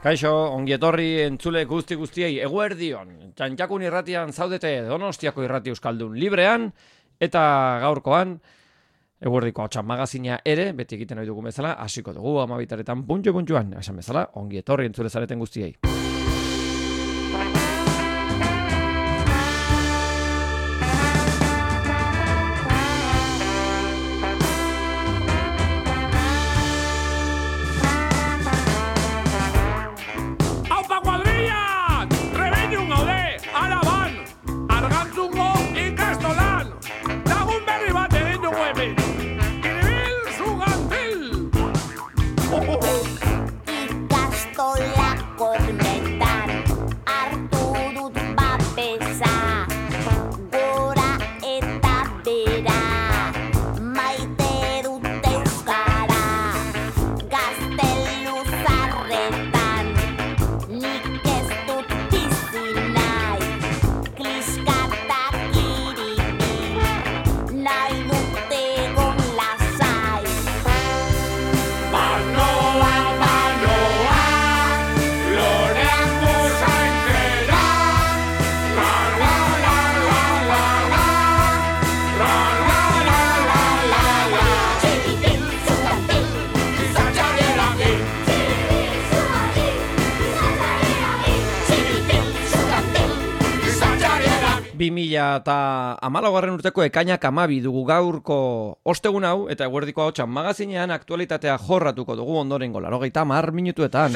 Kaixo, ongietorri entzule guztiei eguerdion. Txantxakun irratian zaudete Donostiako irrati euskaldun librean, eta gaurkoan, eguerdiko hotxan magazina ere, beti egiten ohi dugun bezala, hasiko dugu 12:00 puntxuan, esan bezala, ongietorri entzule zareten guztiei. Eta 2014 urteko ekainak 12 dugu gaurko ostegun hau, eta eguerdiko hotxan magazinean aktualitatea jorratuko dugu ondorengo 80 minutuetan.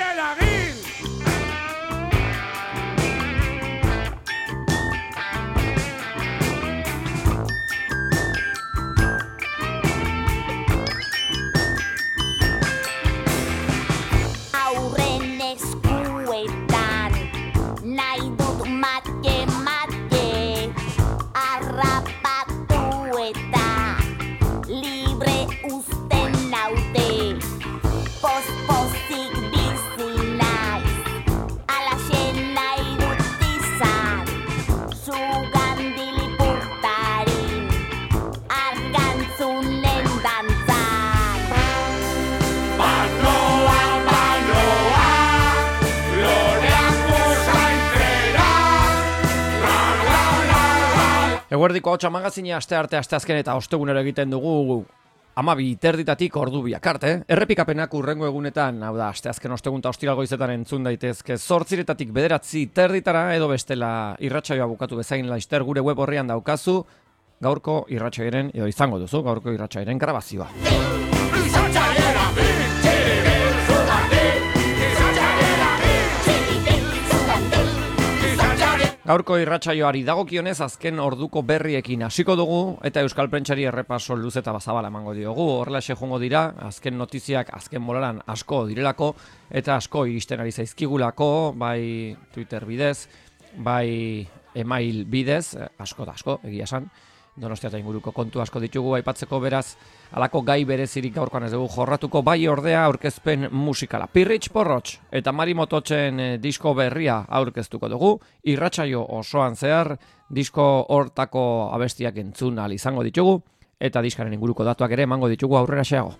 Eguerdiko hotxa magazine asteazken eta ostegunero egiten dugu 12:30 ordu biak arte. Errepikapenak urrengo egunetan, hau da, asteazken ostegun eta ostiral goizetan entzun daitezke 8:00 9:30 edo bestela irratsaioa bukatu bezain laster gure web horrian daukazu gaurko irratsaioaren edo izango duzu gaurko irratsaioaren grabazioa. Gaurko irratsaioari dagokionez azken orduko berriekin hasiko dugu eta euskal prentsari errepaso luze eta bazabala emango diogu. Horrelaxe joango dira, azken notiziak azken bolaran asko direlako eta asko iristen ari zaizkigulako, bai Twitter bidez, bai email bidez, asko da asko, egia esan. Donostia eta inguruko kontu asko ditugu aipatzeko, beraz, halako gai berezirik gaurkoan ez dugu jorratuko, bai ordea aurkezpen musikala. Pirritx Porrotx eta Mari Mototxen disko berria aurkeztuko dugu, irratsaio osoan zehar, disko hortako abestiak entzun ahal izango ditugu, eta diskaren inguruko datuak ere emango ditugu aurrera xeago.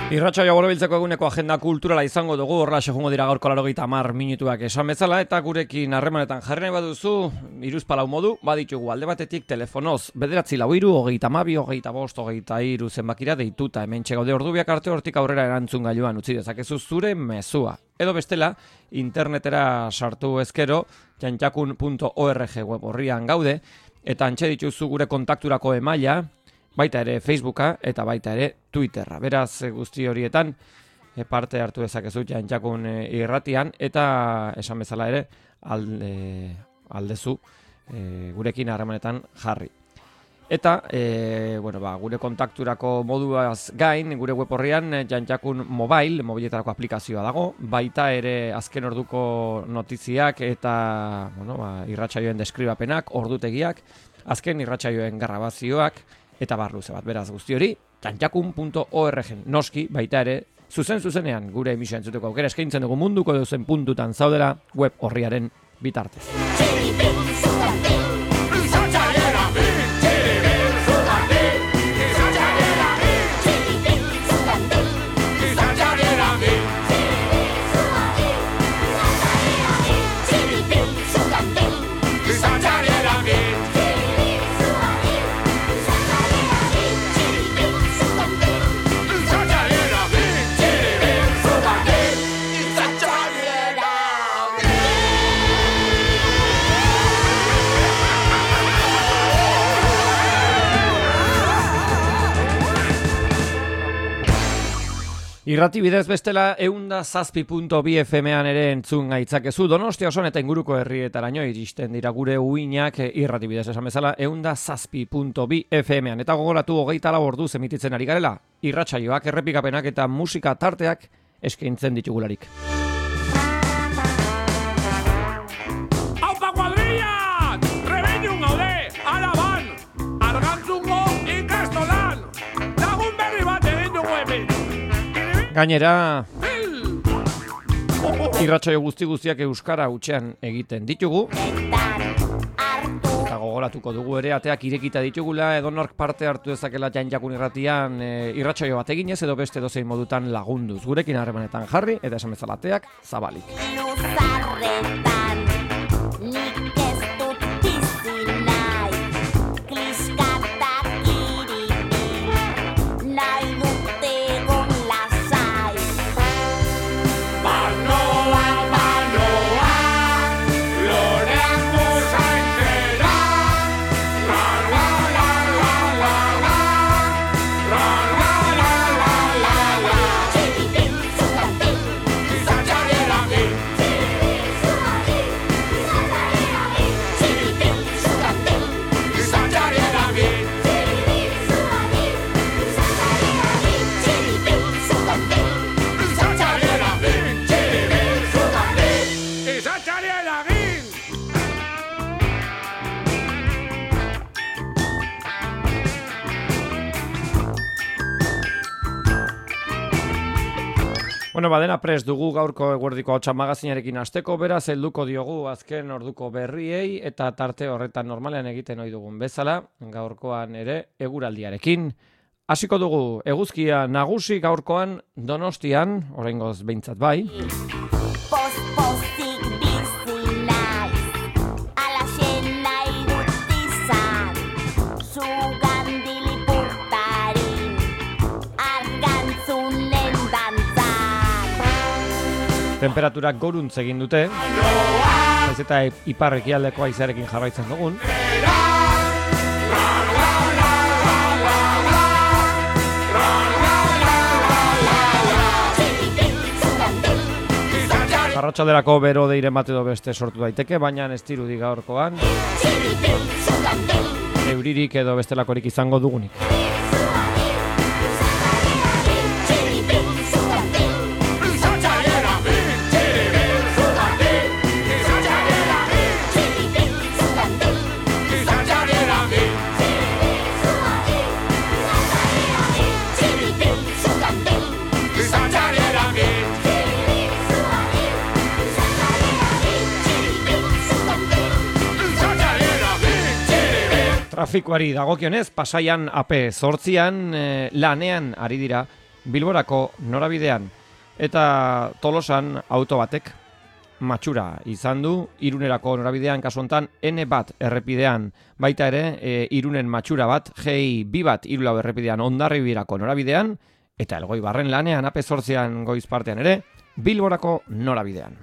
Irratsaio borobiltzeko eguneko agenda kulturala izango dugu, horrelaxe joango dira gaurko 80 minutuak esan bezala, eta gurekin harremanetan jarri nahi baduzu, 3 modu, baditugu alde batetik telefonoz, 943 22 25 23 zenbakira deituta, hementxe gaude ordubiak arte hortik aurrera erantzun gailuan utzi dezakezu zure mezua. Edo bestela, internetera sartu ezkero, jantjakun.org web horrian gaude, eta antxe dituzu gure kontakturako emaila, baita ere Facebooka eta baita ere Twitterra. Beraz, guzti horietan parte hartu dezakezu Jantjakun irratian eta esan bezala ere aldezu gurekin harremanetan jarri. Eta gure kontakturako moduaz gain, gure web horrian Jantjakun mobiletarako aplikazioa dago, baita ere azken orduko notiziak eta irratsaioen deskribapenak, ordutegiak, azken irratsaioen grabazioak, eta barluze bat, beraz guzti hori, jantjakun.org noski, baita ere, zuzenean gure emisioa entzuteko aukera eskaintzen dugu munduko dozen puntutan zaudela web horriaren bitartez. Irrati bidez bestela 107.2 FM-an ere entzun gaitzakezu. Donostia oson eta inguruko herrietaraino iristen dira gure uinak irrati bidez esan bezala 107.2 FM-an. Eta gogoratu 24 orduz emititzen ari garela, irratsaioak, errepikapenak eta musika tarteak eskaintzen ditugularik. Aupa kuadrilla! Rebellun gaude! Alaban! Argantzungo ikastolan! Lagun berri bat egin dugu hemen! Gainera, irratsaio guztiak euskara hutsean egiten ditugu. Eta gogoratuko dugu ere, ateak irekita ditugula, edonork parte hartu dezakela Jantjakun irratian irratsaio bat eginez edo beste dozein modutan lagunduz. Gurekin harremanetan jarri, eta esan bezala ateak zabalik. Badena prest dugu gaurko eguerdiko hotsa magazinarekin hasteko, beraz helduko diogu azken orduko berriei eta tarte horretan normalean egiten ohi dugun bezala, gaurkoan ere eguraldiarekin. Hasiko dugu eguzkia nagusi gaurkoan Donostian, oraingoz behintzat bai. Temperaturak goruntz egin dute, ez eta ipar ekialdeko haizearekin jarraitzen dugun. Arratsalderako bero deiren bat edo beste sortu daiteke, baina ez dirudi gaurkoan euririk edo bestelakorik izango dugunik. Trafikoari dagokionez, Pasaian AP 8an lanean ari dira Bilborako norabidean, eta Tolosan auto batek matxura izan du, Irunerako norabidean kasu hontan N1 errepidean, baita ere Irunen matxura bat, G2 bat Irulau errepidean Hondarribirako norabidean, eta Elgoibarren lanean AP8an goiz partean ere, Bilborako norabidean.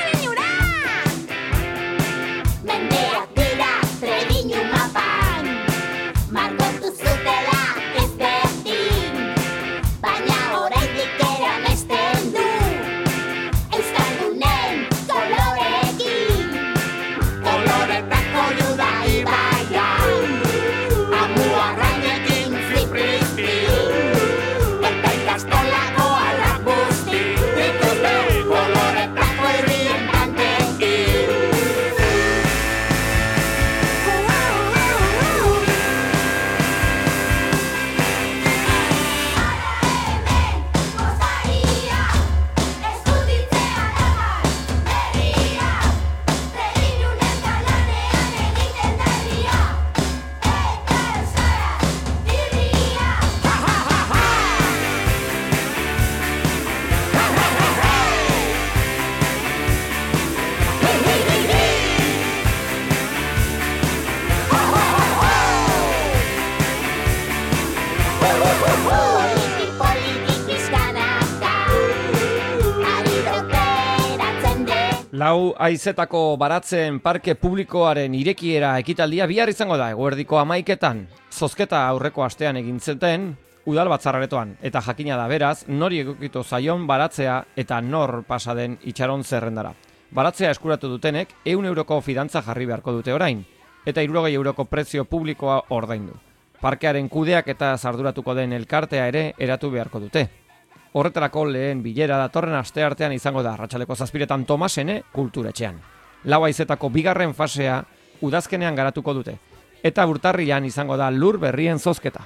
Lau haizetako baratzen parke publikoaren irekiera ekitaldia bihar izango da eguerdiko 11etan. Zozketa aurreko astean egin zuten udal batzarraretoan eta jakina da beraz nori egokitu zaion baratzea eta nor pasa den itxaron zerrendara. Baratzea eskuratu dutenek 100 euroko fidantza jarri beharko dute orain eta 60 euroko prezio publikoa ordaindu. Parkearen kudeak eta zarduratuko den elkartea ere eratu beharko dute. Horretarako lehen bilera datorren asteartean izango da arratsaldeko 7etan Tomasene kulturetxean. Lau haizetako bigarren fasea udazkenean garatuko dute. Eta urtarrilan izango da lur berrien zozketa.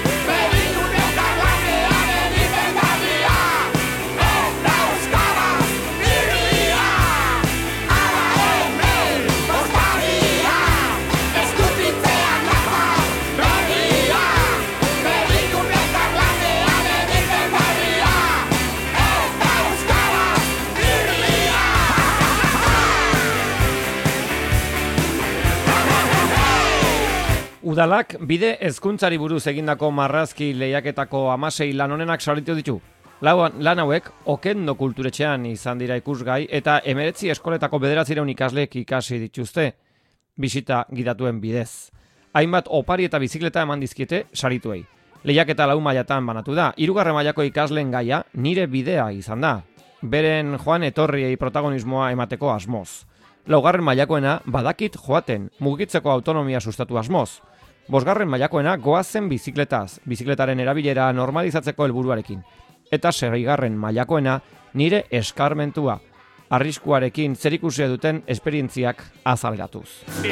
Udalak bide hezkuntzari buruz egindako marrazki lehiaketako 16 lan honenak saritu ditu. Lan hauek Okendo kulturetxean izan dira ikusgai eta 19 eskoletako 900 ikaslek ikasi dituzte bisita gidatuen bidez. Hainbat opari eta bizikleta eman dizkiete sarituei. Lehiaketa 4 mailatan banatu da. 3. mailako ikasleen gaia nire bidea izan da. Beren joan etorriei protagonismoa emateko asmoz. 4. mailakoena badakit joaten, mugitzeko autonomia sustatu asmoz. 5. mailakoena goazen bizikletaz, bizikletaren erabilera normalizatzeko helburuarekin. Eta 6. mailakoena nire eskarmentua, arriskuarekin zerikusia duten esperientziak azaberatuz.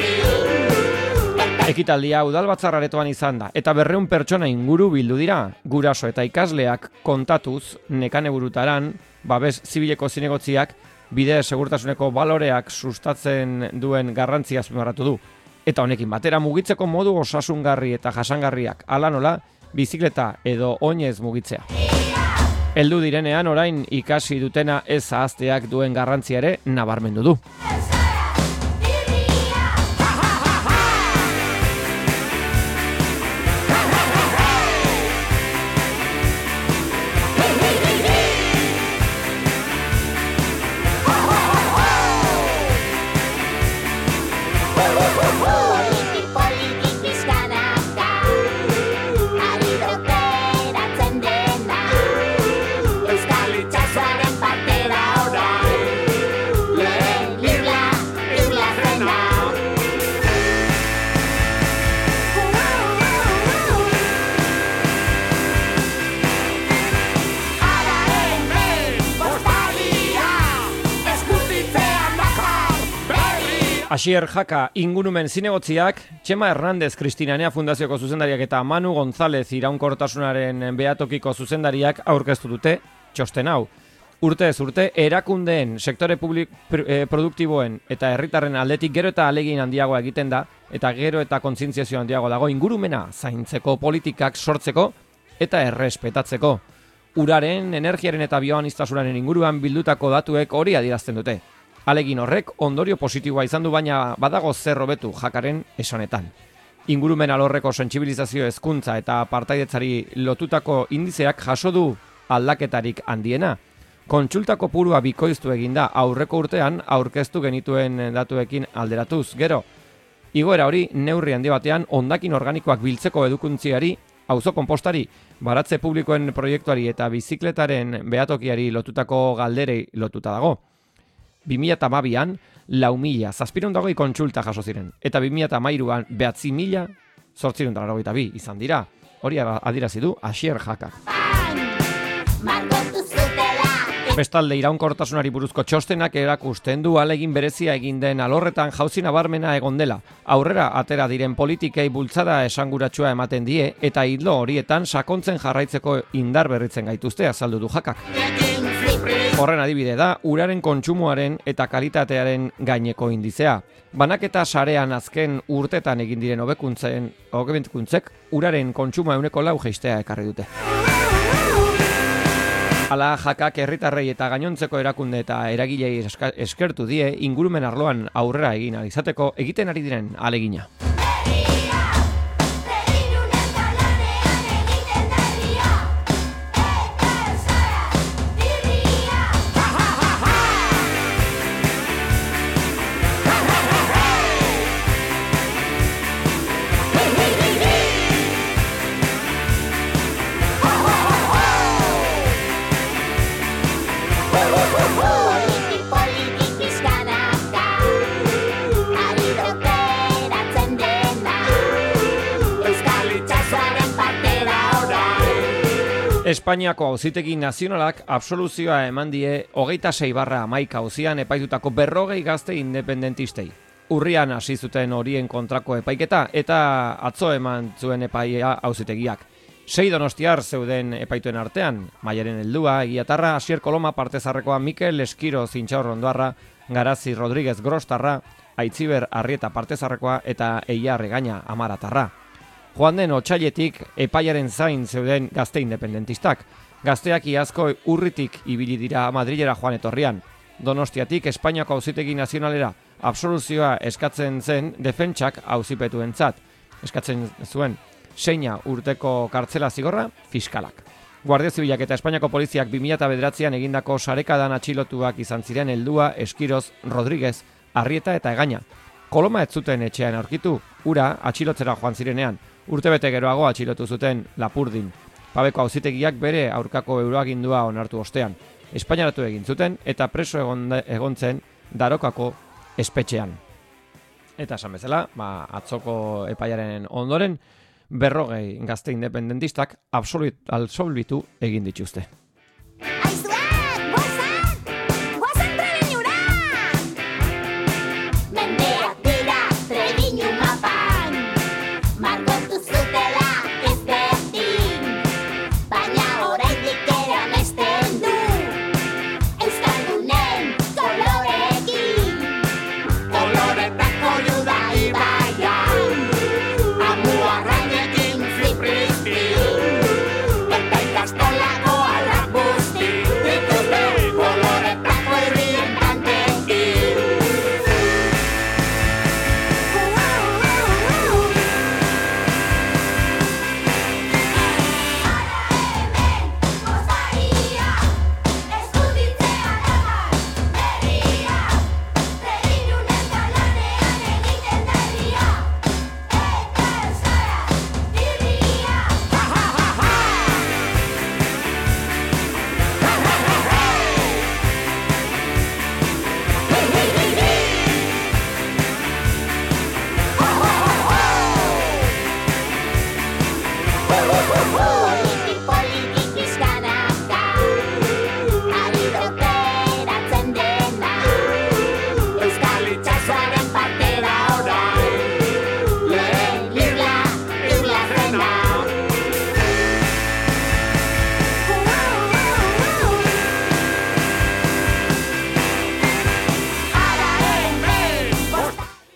Ekitaldia udalbatzarraretoan izan da, eta 200 pertsona inguru bildu dira, guraso eta ikasleak kontatuz Nekaneburutaran, babes zibileko zinegotziak, bide segurtasuneko baloreak sustatzen duen garrantzia azpimarratu du. Eta honekin batera mugitzeko modu osasungarri eta jasangarriak, hala nola, bizikleta edo oinez mugitzea. Heldu direnean orain ikasi dutena ez ahazteak duen garrantzia ere nabarmendu du. Asier Jaka ingurumen zinegotziak, Txema Hernandez Kristinanea Fundazioko zuzendariak eta Manu González iraunkortasunaren behatokiko zuzendariak aurkeztu dute txosten hau. Urtez urte, erakundeen, sektore produktiboen eta herritarren aldetik gero eta alegin handiagoa egiten da, eta gero eta kontzientziazio handiago dago ingurumena zaintzeko politikak sortzeko eta errespetatzeko. Uraren, energiaren eta bioaniztasunaren inguruan bildutako datuek hori adierazten dute. Alegin horrek ondorio positiboa izan du, baina badago zer hobetu jakaren esanetan. Ingurumen alorreko sentsibilizazio hezkuntza eta partaidetzari lotutako indizeak jaso du aldaketarik handiena. Kontsulta kopurua bikoiztu eginda aurreko urtean aurkeztu genituen datuekin alderatuz. Gero, igoera hori neurri handi batean hondakin organikoak biltzeko edukuntziari, auzo konpostari, baratze publikoen proiektuari eta bizikletaren behatokiari lotutako galderei lotuta dago. 2012an 4.000 kontsulta jaso ziren, eta 2013an 9.892 izan dira. Hori adierazi du Asier Jakak. Bestalde, iraunkortasunari buruzko txostenak erakusten du alegin berezia egin den alorretan jauzi nabarmena egon dela. Aurrera atera diren politikei bultzada esanguratsua ematen die eta ildo horietan sakontzen jarraitzeko indar berritzen gaituzte, azaldu du Jakak. Horren adibide da, uraren kontsumoaren eta kalitatearen gaineko indizea. Banaketa sarean azken urtetan egin diren hobekuntzek uraren kontsumoa 4% jaistea ekarri dute. Hala, Jakak herritarrei eta gainontzeko erakunde eta eragilei eskertu die ingurumen arloan aurrera egin izateko egiten ari diren alegina. Espainiako Auzitegi Nazionalak absoluzioa eman die 26/11 auzian epaitutako 40 gazte independentistei. Urrian hasi zuten horien kontrako epaiketa eta atzo eman zuen epaia auzitegiak. 6 donostiar zeuden epaituen artean, Maialen Heldua, Egiatarra, Asier Koloma partezarrekoa, Mikel Eskiro Zintxaur Ondoarra, Garazi Rodríguez Grostarra, Aitziber Arrieta partezarrekoa eta Eia Regaña Amaratarra. Joan den otsailetik epaiaren zain zeuden gazte independentistak. Gazteak iazko urritik ibili dira Madrilera joan etorrian. Donostiatik Espainiako Auzitegi Nazionalera absoluzioa eskatzen zen defentsak auzipetuentzat. Eskatzen zuen 6 urteko kartzela zigorra fiskalak. Guardia Zibilak eta Espainiako poliziak 2009an egindako sarekadan atxilotuak izan ziren Heldua, Eskiroz, Rodríguez, Arrieta eta Egaña. Koloma ez zuten etxean aurkitu, ura atxilotzera joan zirenean. Urtebete geroago atxilotu zuten Lapurdin. Pabeko auzitegiak bere aurkako euroagindua onartu ostean. Espainiaratu egin zuten eta preso egon zen Darokako espetxean. Eta esan bezala, atzoko epaiaren ondoren 40 gazte independentistak absolbitu egin dituzte. Eta ikastolako ala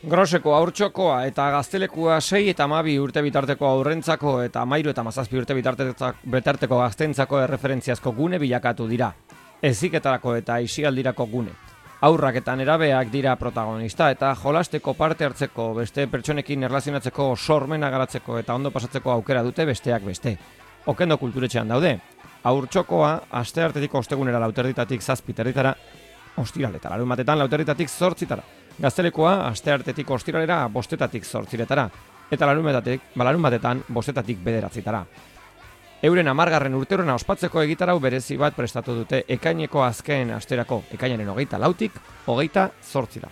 Groseko haurtxokoa eta gaztelekua 6 eta 12 urte bitarteko aurrentzako eta 13 eta 17 urte bitarteko gaztentzako erreferentziazko gune bilakatu dira. Heziketarako eta aisialdirako gune. Haurrak eta nerabeak dira protagonista eta jolasteko parte hartzeko, beste pertsonekin erlazionatzeko, sormena garatzeko eta ondo pasatzeko aukera dute besteak beste. Okendo kulturetxean daude. Haurtxokoa asteartetik ostegunera 7:00 ostiraleta, larunbatetan 7:00 Gaztelekoa asteartetik ostiralera 5:00 eta larunbatetan 5:00 Euren 10. urteurrena ospatzeko egitarau berezi bat prestatu dute ekaineko azken asterako, ekainaren 24-tik 28.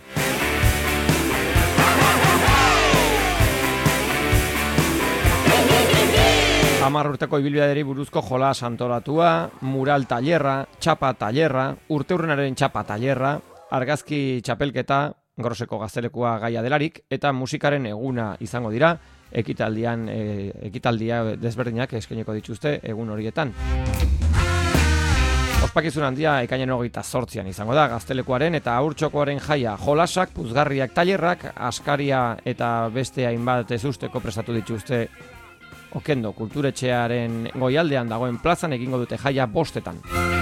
10 urteko ibilbideari buruzko jolas antolatua, mural tailerra, txapa tailerra, urteurrenaren txapa tailerra, argazki txapelketa, Groseko gaztelekua gaia delarik, eta musikaren eguna izango dira, ekitaldia desberdinak eskainiko dituzte egun horietan. Ospakizun handia ekainaren 28an izango da, gaztelekuaren eta haurtxokoaren jaia, jolasak, puzgarriak, tailerrak, askaria eta beste hainbat ezusteko prestatu dituzte Okendo kulturetxearen goialdean dagoen plazan egingo dute jaia 5:00.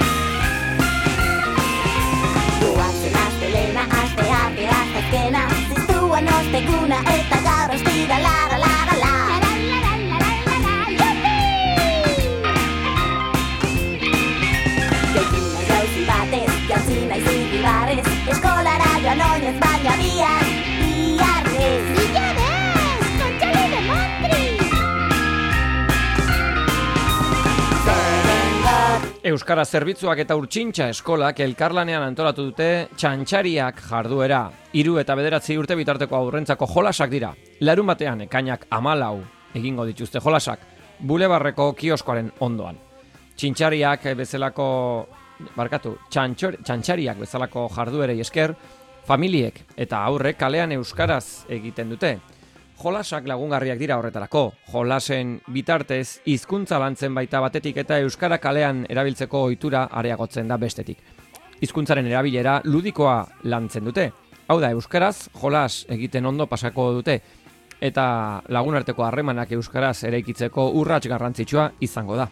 Osteguna eta gaur ostira lara lara lara Jaikina jauzi batez, jauzi nahi zibibarrez Eskolara joan oinez baina biarrez Kontxali de Montri Euskara zerbitzuak eta urtsintxa eskolak elkarlanean antolatu dute txantxariak jarduera. 3 eta 9 urte bitarteko aurrentzako jolasak dira. Larunbatean ekainak 14 egingo dituzte jolasak, bulebarreko kioskoaren ondoan. Txantxariak bezalako jarduerei esker, familiek eta aurrek kalean euskaraz egiten dute. Jolasak lagungarriak dira horretarako. Jolasen bitartez hizkuntza lantzen baita batetik eta euskara kalean erabiltzeko ohitura areagotzen da bestetik. Hizkuntzaren erabilera ludikoa lantzen dute. Hau da, euskaraz jolas egiten ondo pasako dute eta lagunarteko harremanak euskaraz eraikitzeko urrats garrantzitsua izango da.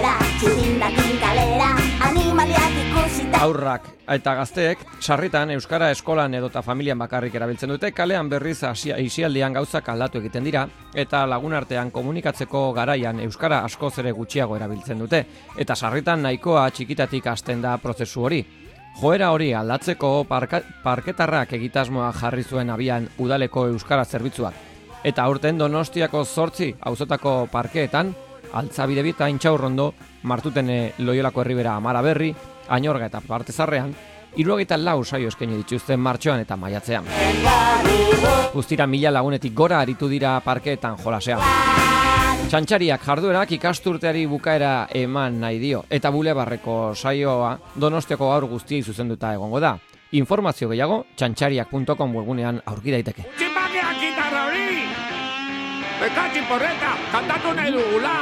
Aurrak eta gazteek sarritan euskara eskolan edota familian bakarrik erabiltzen dute, kalean berriz aisialdian gauzak aldatu egiten dira eta lagunartean komunikatzeko garaian euskara askoz ere gutxiago erabiltzen dute eta sarritan nahikoa txikitatik hasten da prozesu hori. Joera hori aldatzeko parketarrak egitasmoa jarri zuen abian udaleko euskara zerbitzuak eta aurten Donostiako 8 auzotako parkeetan Altzabidebita, Intxaurrondo, Martutene, Loiolako Herribera, Amaraberri, Añorga eta Partezarrean, 74 saio eskaini dituzten martxoan eta maiatzean. Guztira 1000 lagunetik gora aritu dira parkeetan jolasean. Txantxariak jarduerak ikasturteari bukaera eman nahi dio, eta bulebarreko saioa Donostiako gaur guztiei zuzenduta egongo da. Informazio gehiago, txantxariak.com webgunean aurki daiteke. Utzipakeak gitarra hori! Bekatzi porreta, kantatu nahi dugula!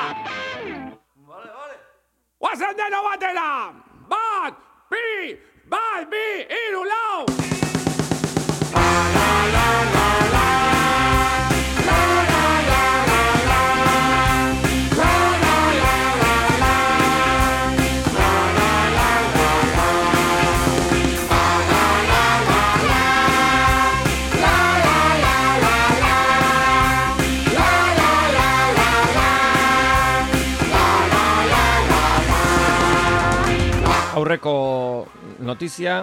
Guazen deno batera! 1, 2, 3, Aurreko notizia,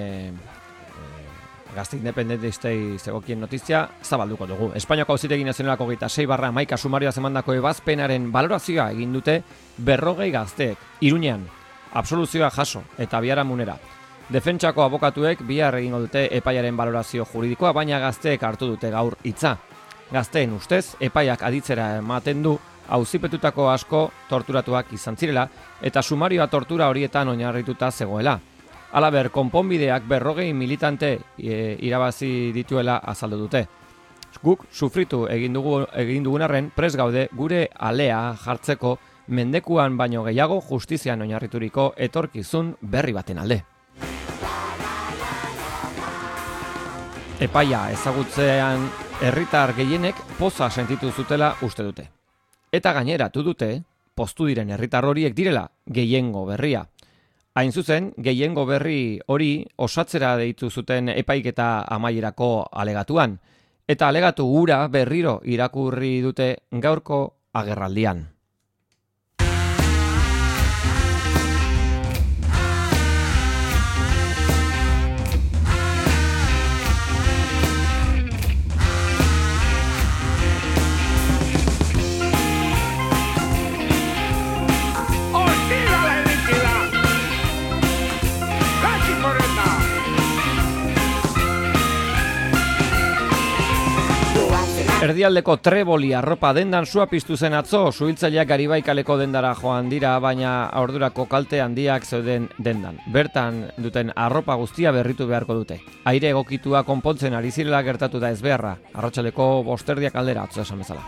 gazte independentistei zegokien notizia, zabalduko dugu. Espainiako Auzitegi Nazionalako 26/11 sumarioa zemandako ebazpenaren balorazioa egin dute 40 gazteek, Iruñean, absoluzioa jaso eta biharamunera. Defentsako abokatuek bihar egingo dute epaiaren balorazio juridikoa, baina gazteek hartu dute gaur hitza. Gazteen ustez, epaiak aditzera ematen du auzipetutako asko torturatuak izan zirela eta sumarioa tortura horietan oinarrituta zegoela. Halaber, konponbideak 40 militante irabazi dituela azaldu dute. Guk sufritu egin dugun arren prest gaude gure alea jartzeko mendekuan baino gehiago justizian oinarrituriko etorkizun berri baten alde. Epaia ezagutzean herritar gehienek poza sentitu zutela uste dute. Eta gaineratu dute, poztu diren herritar horiek direla gehiengo berria. Hain zuzen, gehiengo berri hori osatzera deitu zuten epaiketa amaierako alegatuan, eta alegatu hura berriro irakurri dute gaurko agerraldian. Erdialdeko Treboli arropa dendan sua piztu zen atzo, suhiltzaileak Garibaikaleko dendara joan dira, baina ordurako kalte handiak zeuden dendan. Bertan duten arropa guztia berritu beharko dute. Aire egokitua konpontzen ari zirela gertatu da ezbeharra. Arratsaleko 5:00 aldera atzo esan bezala.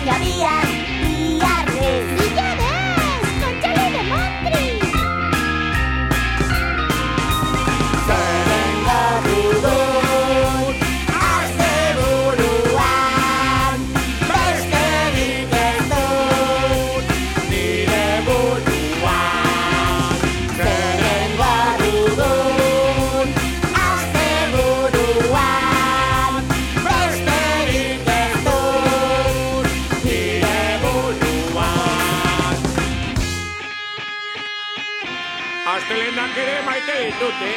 Astelenak ere maite ditute.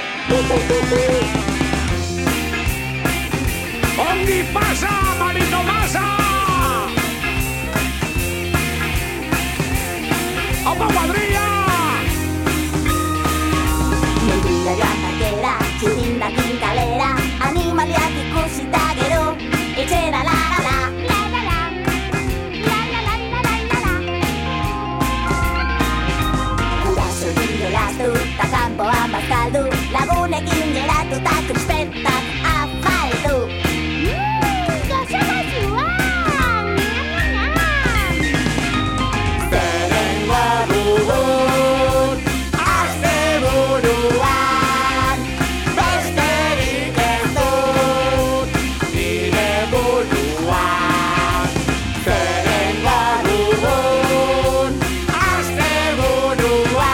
Ongi pasa, Marito Masa! ¡Opa, cuadrilla! Mendira joan bakera, txirrindakin kalera, animaliak ikusita gero, etxera la-la-la. Ta kanpoan bazkaldu, lagunekin geratu ta krispetak afaldu. Gozo gozuan! Zerengoa dugun, asteburuan, besterik ez dut, nire buruan. Zerengoa dugun, asteburuan,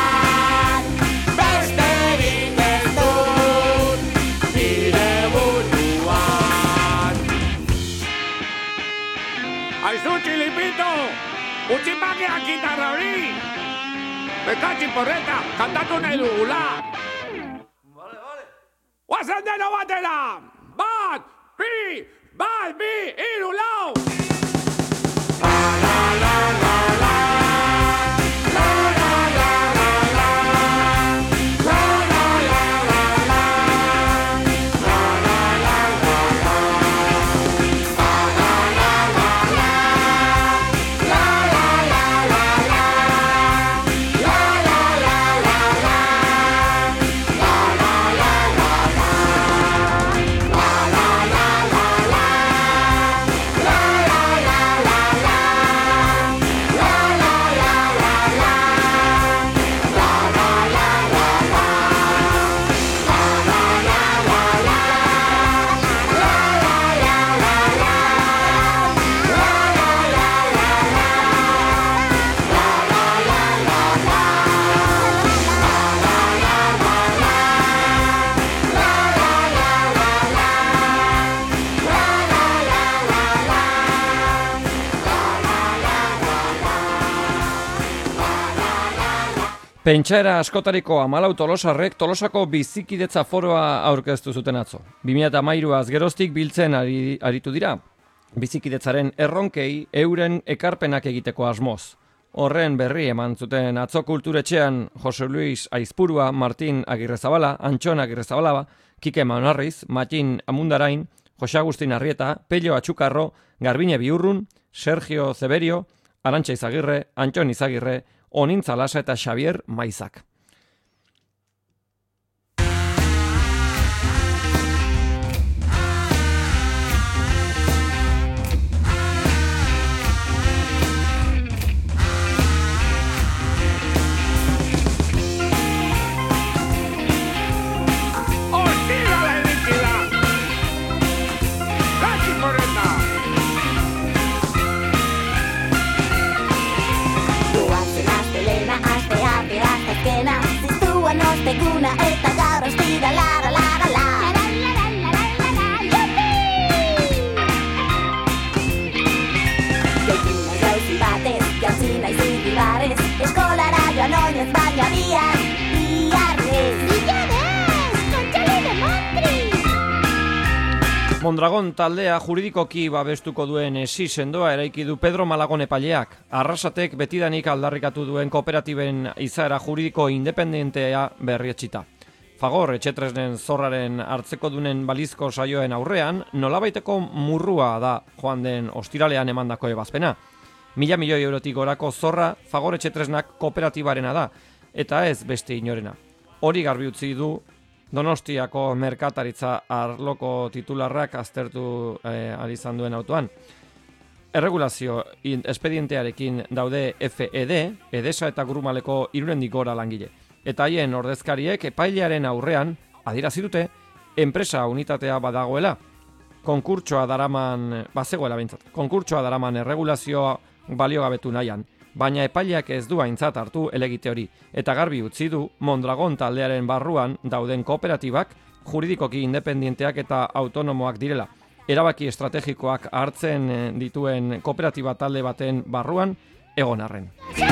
¡Aizu, Chilipito! ¡Utxipakeak gitarra hori! Bekatxi porreta, kantatu nahi dugula! Vale. Guazen deno batera! Bat, bi, hiru, lau! La, la, la, la, la! La, la, la, la, la! La, la, la, la, la! La, la, la, la, la! Pentsaera askotariko 14 tolosarrek Tolosako bizikidetza foroa aurkeztu zuten atzo. 2013az geroztik biltzen aritu dira. Bizikidetzaren erronkei euren ekarpenak egiteko asmoz. Horren berri eman zuten atzo kulturetxean Jose Luis Aizpurua, Martin Agirrezabala, Antxon Agirrezabala, Kike Manarriz, Matin Amundarain, Jose Agustin Arrieta, Pello Atxukarro, Garbine Biurrun, Sergio Zeberio, Arantxa Izagirre, Antxon Izagirre, Onintza Lasa eta Xavier Maizak. osteguna eta gaur ostirala la. Jaituna gauzi batez, jantzi naiz ibibarrez, eskolara joan oinez baina biarrez. Mondragon taldea juridikoki babestuko duen esi sendoa eraiki du Pedro Malagon epaileak. Arrasatek betidanik aldarrikatu duen kooperatiben izaera juridiko independentea berrietxita. Fagor etxetresnen zorraren hartzeko dunen balizko saioen aurrean, nolabaiteko murrua da joan den ostiralean emandako ebazpena. 1.000 milioi eurotik gorako zorra Fagor etxetresnak kooperatibarena da, eta ez beste inorena. Hori garbi utzi du Donostiako merkataritza arloko titularrak aztertu ari izan duen autoan. Erregulazio espedientearekin daude FED, Edesa eta Grumaleko 300 gora langile. Eta haien ordezkariek epailearen aurrean adierazi dute enpresa unitatea badagoela. Konkurtsoa daraman erregulazioa baliogabetu nahian. Baina epaileak ez du aintzat hartu elegite hori, eta garbi utzi du Mondragon taldearen barruan dauden kooperatibak juridikoki independenteak eta autonomoak direla. Erabaki estrategikoak hartzen dituen kooperatiba talde baten barruan egon arren.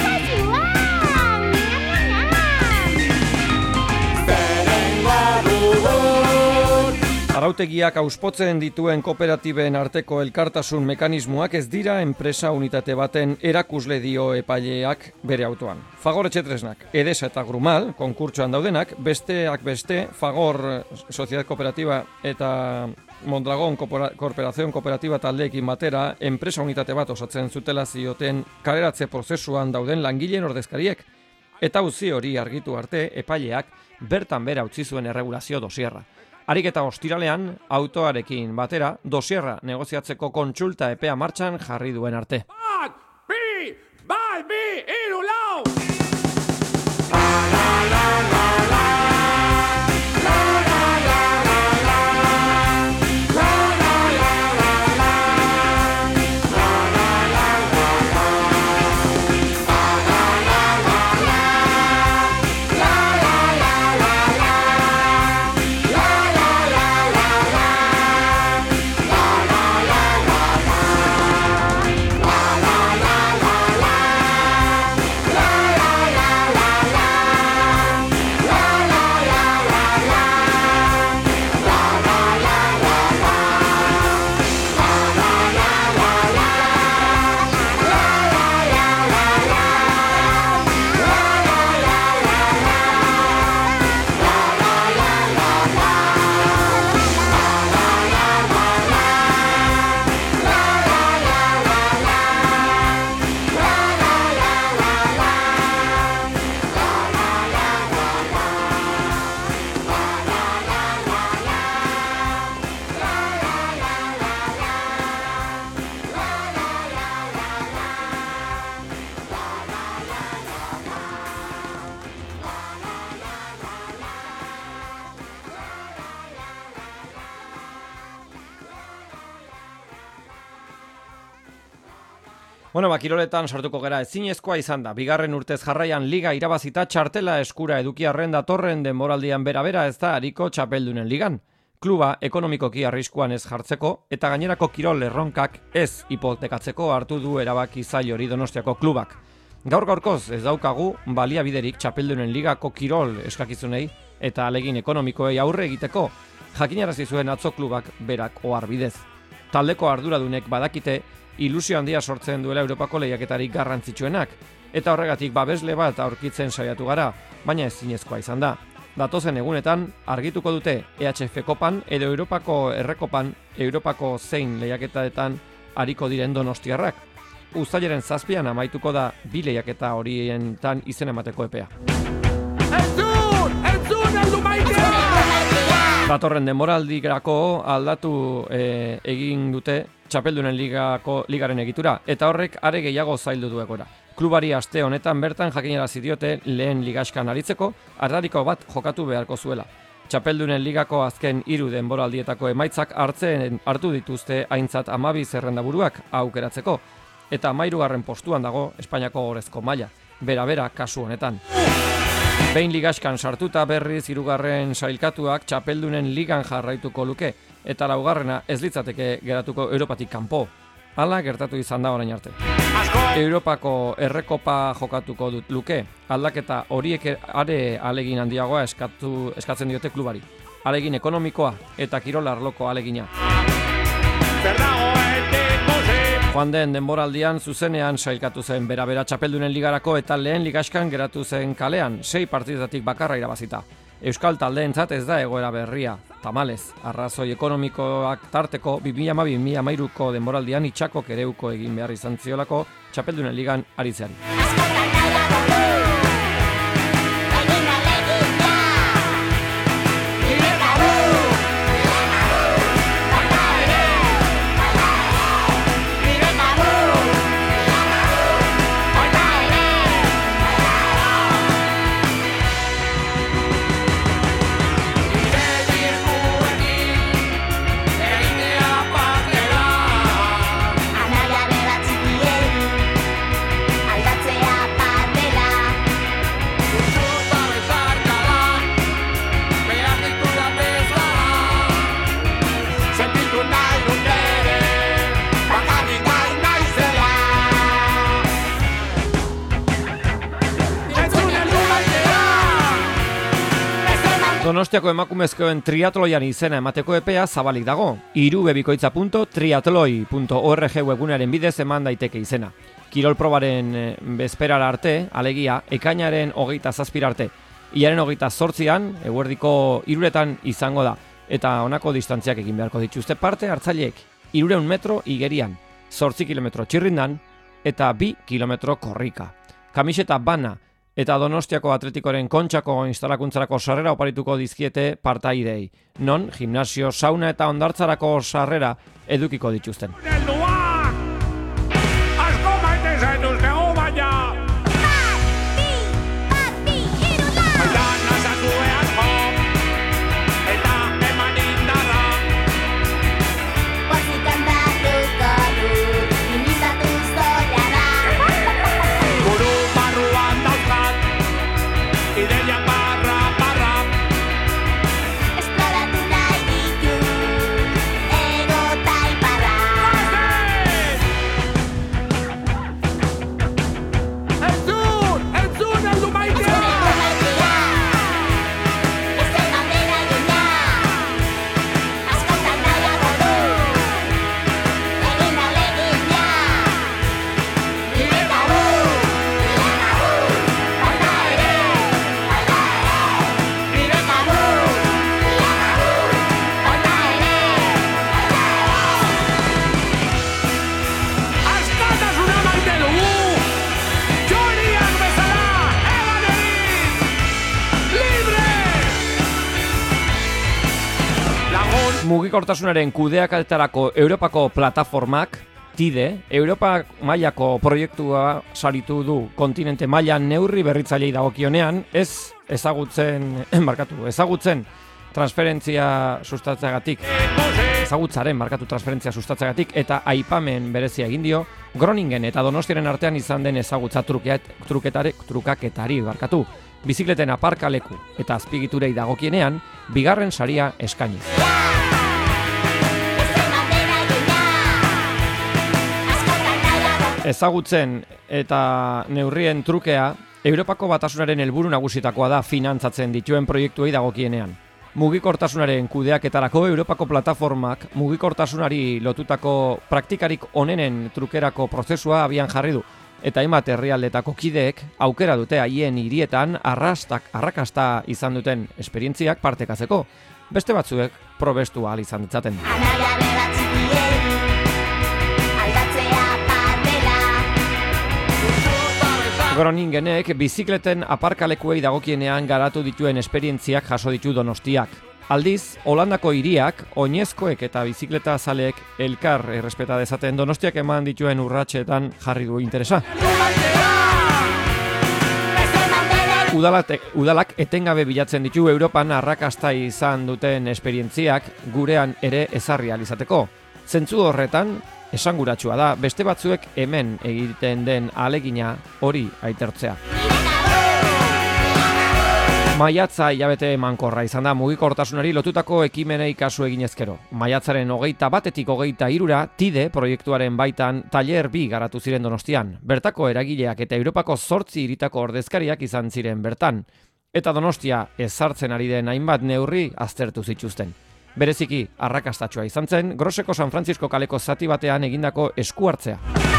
Arautegiak auspotzen dituen kooperatiben arteko elkartasun mekanismoak ez dira enpresa unitate baten erakusle dio epaileak bere autoan. Fagor etxetresnak, Edesa eta Grumal, konkurtsoan daudenak, besteak beste, Fagor Sociedad Kooperativa eta Mondragon Korporazion Kooperatiba taldeekin batera, enpresa unitate bat osatzen zutela zioten kaleratze prozesuan dauden langileen ordezkariek. Eta auzi hori argitu arte, epaileak bertan bera utzi zuen erregulazio dosierra. Ariketa ostiralean, autoarekin batera, dosierra negoziatzeko kontsulta epea martxan jarri duen arte. Bat, bi, hiru, lau! Bueno, kiroletan sartuko gera ezinezkoa izan da. Bigarren urtez jarraian liga irabazita txartela eskura edukiarren datorren denboraldian bera ez da ariko txapeldunen ligan. Kluba ekonomikoki arriskuan ez jartzeko eta gainerako kirol erronkak ez hipotekatzeko hartu du erabaki zail hori Donostiako klubak. Gaur-gaurkoz ez daukagu baliabiderik txapeldunen ligako kirol eskakizunei eta alegin ekonomikoei aurre egiteko, jakinarazi zuen atzo klubak berak ohar bidez. Taldeko arduradunek badakite ilusio handia sortzen duela Europako lehiaketarik garrantzitsuenak, eta horregatik babesle bat aurkitzen saiatu gara, baina ezinezkoa izan da. Datozen egunetan argituko dute EHF Kopan edo Europako Errekopan Europako zein lehiaketaetan ariko diren donostiarrak. Uztailaren 7an amaituko da bi lehiaketa horientan izen emateko epea. Entzun, heldu maitea! Datorren denboraldirako aldatu egin dute txapeldunen ligaren egitura, eta horrek are gehiago zaildu du egoera. Klubari aste honetan bertan jakinarazi diote lehen ligaskan aritzeko, ardariko bat jokatu beharko zuela. Txapeldunen ligako azken 3 denboraldietako emaitzak hartu dituzte aintzat 12 zerrendaburuak aukeratzeko, eta 13. postuan dago Espainiako gorezko maila, bera kasu honetan. Behin ligaskan sartuta berriz 3. sailkatuak txapeldunen ligan jarraituko luke, eta 4. ez litzateke geratuko Europatik kanpo. Hala gertatu izan da orain arte. Europako errekopa jokatuko dut luke, aldaketa horiek are alegin handiagoa eskatzen diote klubari. Alegin ekonomikoa eta kirol arloko alegina. Joan den denboraldian zuzenean sailkatu zen bera txapeldunen ligarako eta lehen ligaskan geratu zen kalean, 6 partidetatik bakarra irabazita. Euskal taldeentzat ez da egoera berria, tamalez, arrazoi ekonomikoak tarteko 2012-2013ko denboraldian itxakok ereuko egin behar izan ziolako txapeldunen ligan aritzeari. Donostiako emakumezkoen triatloian izena emateko epea zabalik dago. irubebikoitza.triatloi.org webgunearen bidez eman daiteke izena. Kirolprobaren bezperara arte, alegia, ekainaren 27 arte. Iaren 28an, eguerdiko 3 izango da. Eta honako distantziak egin beharko dituzte parte hartzaileek. 300 metro igerian, 8 kilometro txirrindan eta 2 kilometro korrika. Kamiseta bana eta Donostiako Atletikoren kontxako instalakuntzarako sarrera oparituko dizkiete partaidei, non gimnasio, sauna eta hondartzarako sarrera edukiko dituzten. Mugikortasunaren kudeaketarako Europako plataformak, TIDE, Europa mailako proiektua saritu du kontinente mailan neurri berritzailei dagokionean, ezagutzen transferentzia sustatzeagatik, eta aipamen berezia egin dio, Groningen eta Donostiaren artean izan den ezagutza trukaketari barkatu. Bizikleten aparkaleku eta azpigiturei dagokienean, 2. saria eskainiz. Ezagutzen eta neurrien trukea, Europako Batasunaren helburu nagusitakoa da finantzatzen dituen proiektuei dagokienean. Mugikortasunaren kudeaketarako Europako plataformak mugikortasunari lotutako praktikarik onenen trukerako prozesua abian jarri du, eta hainbat herrialdetako kideek aukera dute haien hirietan arrakasta izan duten esperientziak partekatzeko, beste batzuek probestu ahal izan ditzaten. Groningenek bizikleten aparkalekuei dagokienean garatu dituen esperientziak jaso ditu Donostiak. Aldiz, Holandako hiriak, oinezkoek eta bizikleta zaleek elkar errespeta dezaten Donostiak eman dituen urratsetan jarri du interesa. Udalak etengabe bilatzen ditu Europan arrakasta izan duten esperientziak gurean ere ezarri ahal izateko. Zentzu horretan, esanguratsua da, beste batzuek hemen egiten den ahalegina hori aitortzea. Maiatza hilabete emankorra izan da mugikortasunari lotutako ekimenei kasu eginezkero. Maiatzaren 21-tik 23 TIDE proiektuaren baitan tailer 2 garatu ziren Donostian. Bertako eragileak eta Europako 8 hiritako ordezkariak izan ziren bertan. Eta Donostia ezartzen ari den hainbat neurri aztertu zituzten. Bereziki, arrakastatsua izan zen, Groseko San Francisco kaleko zati batean egindako esku hartzea.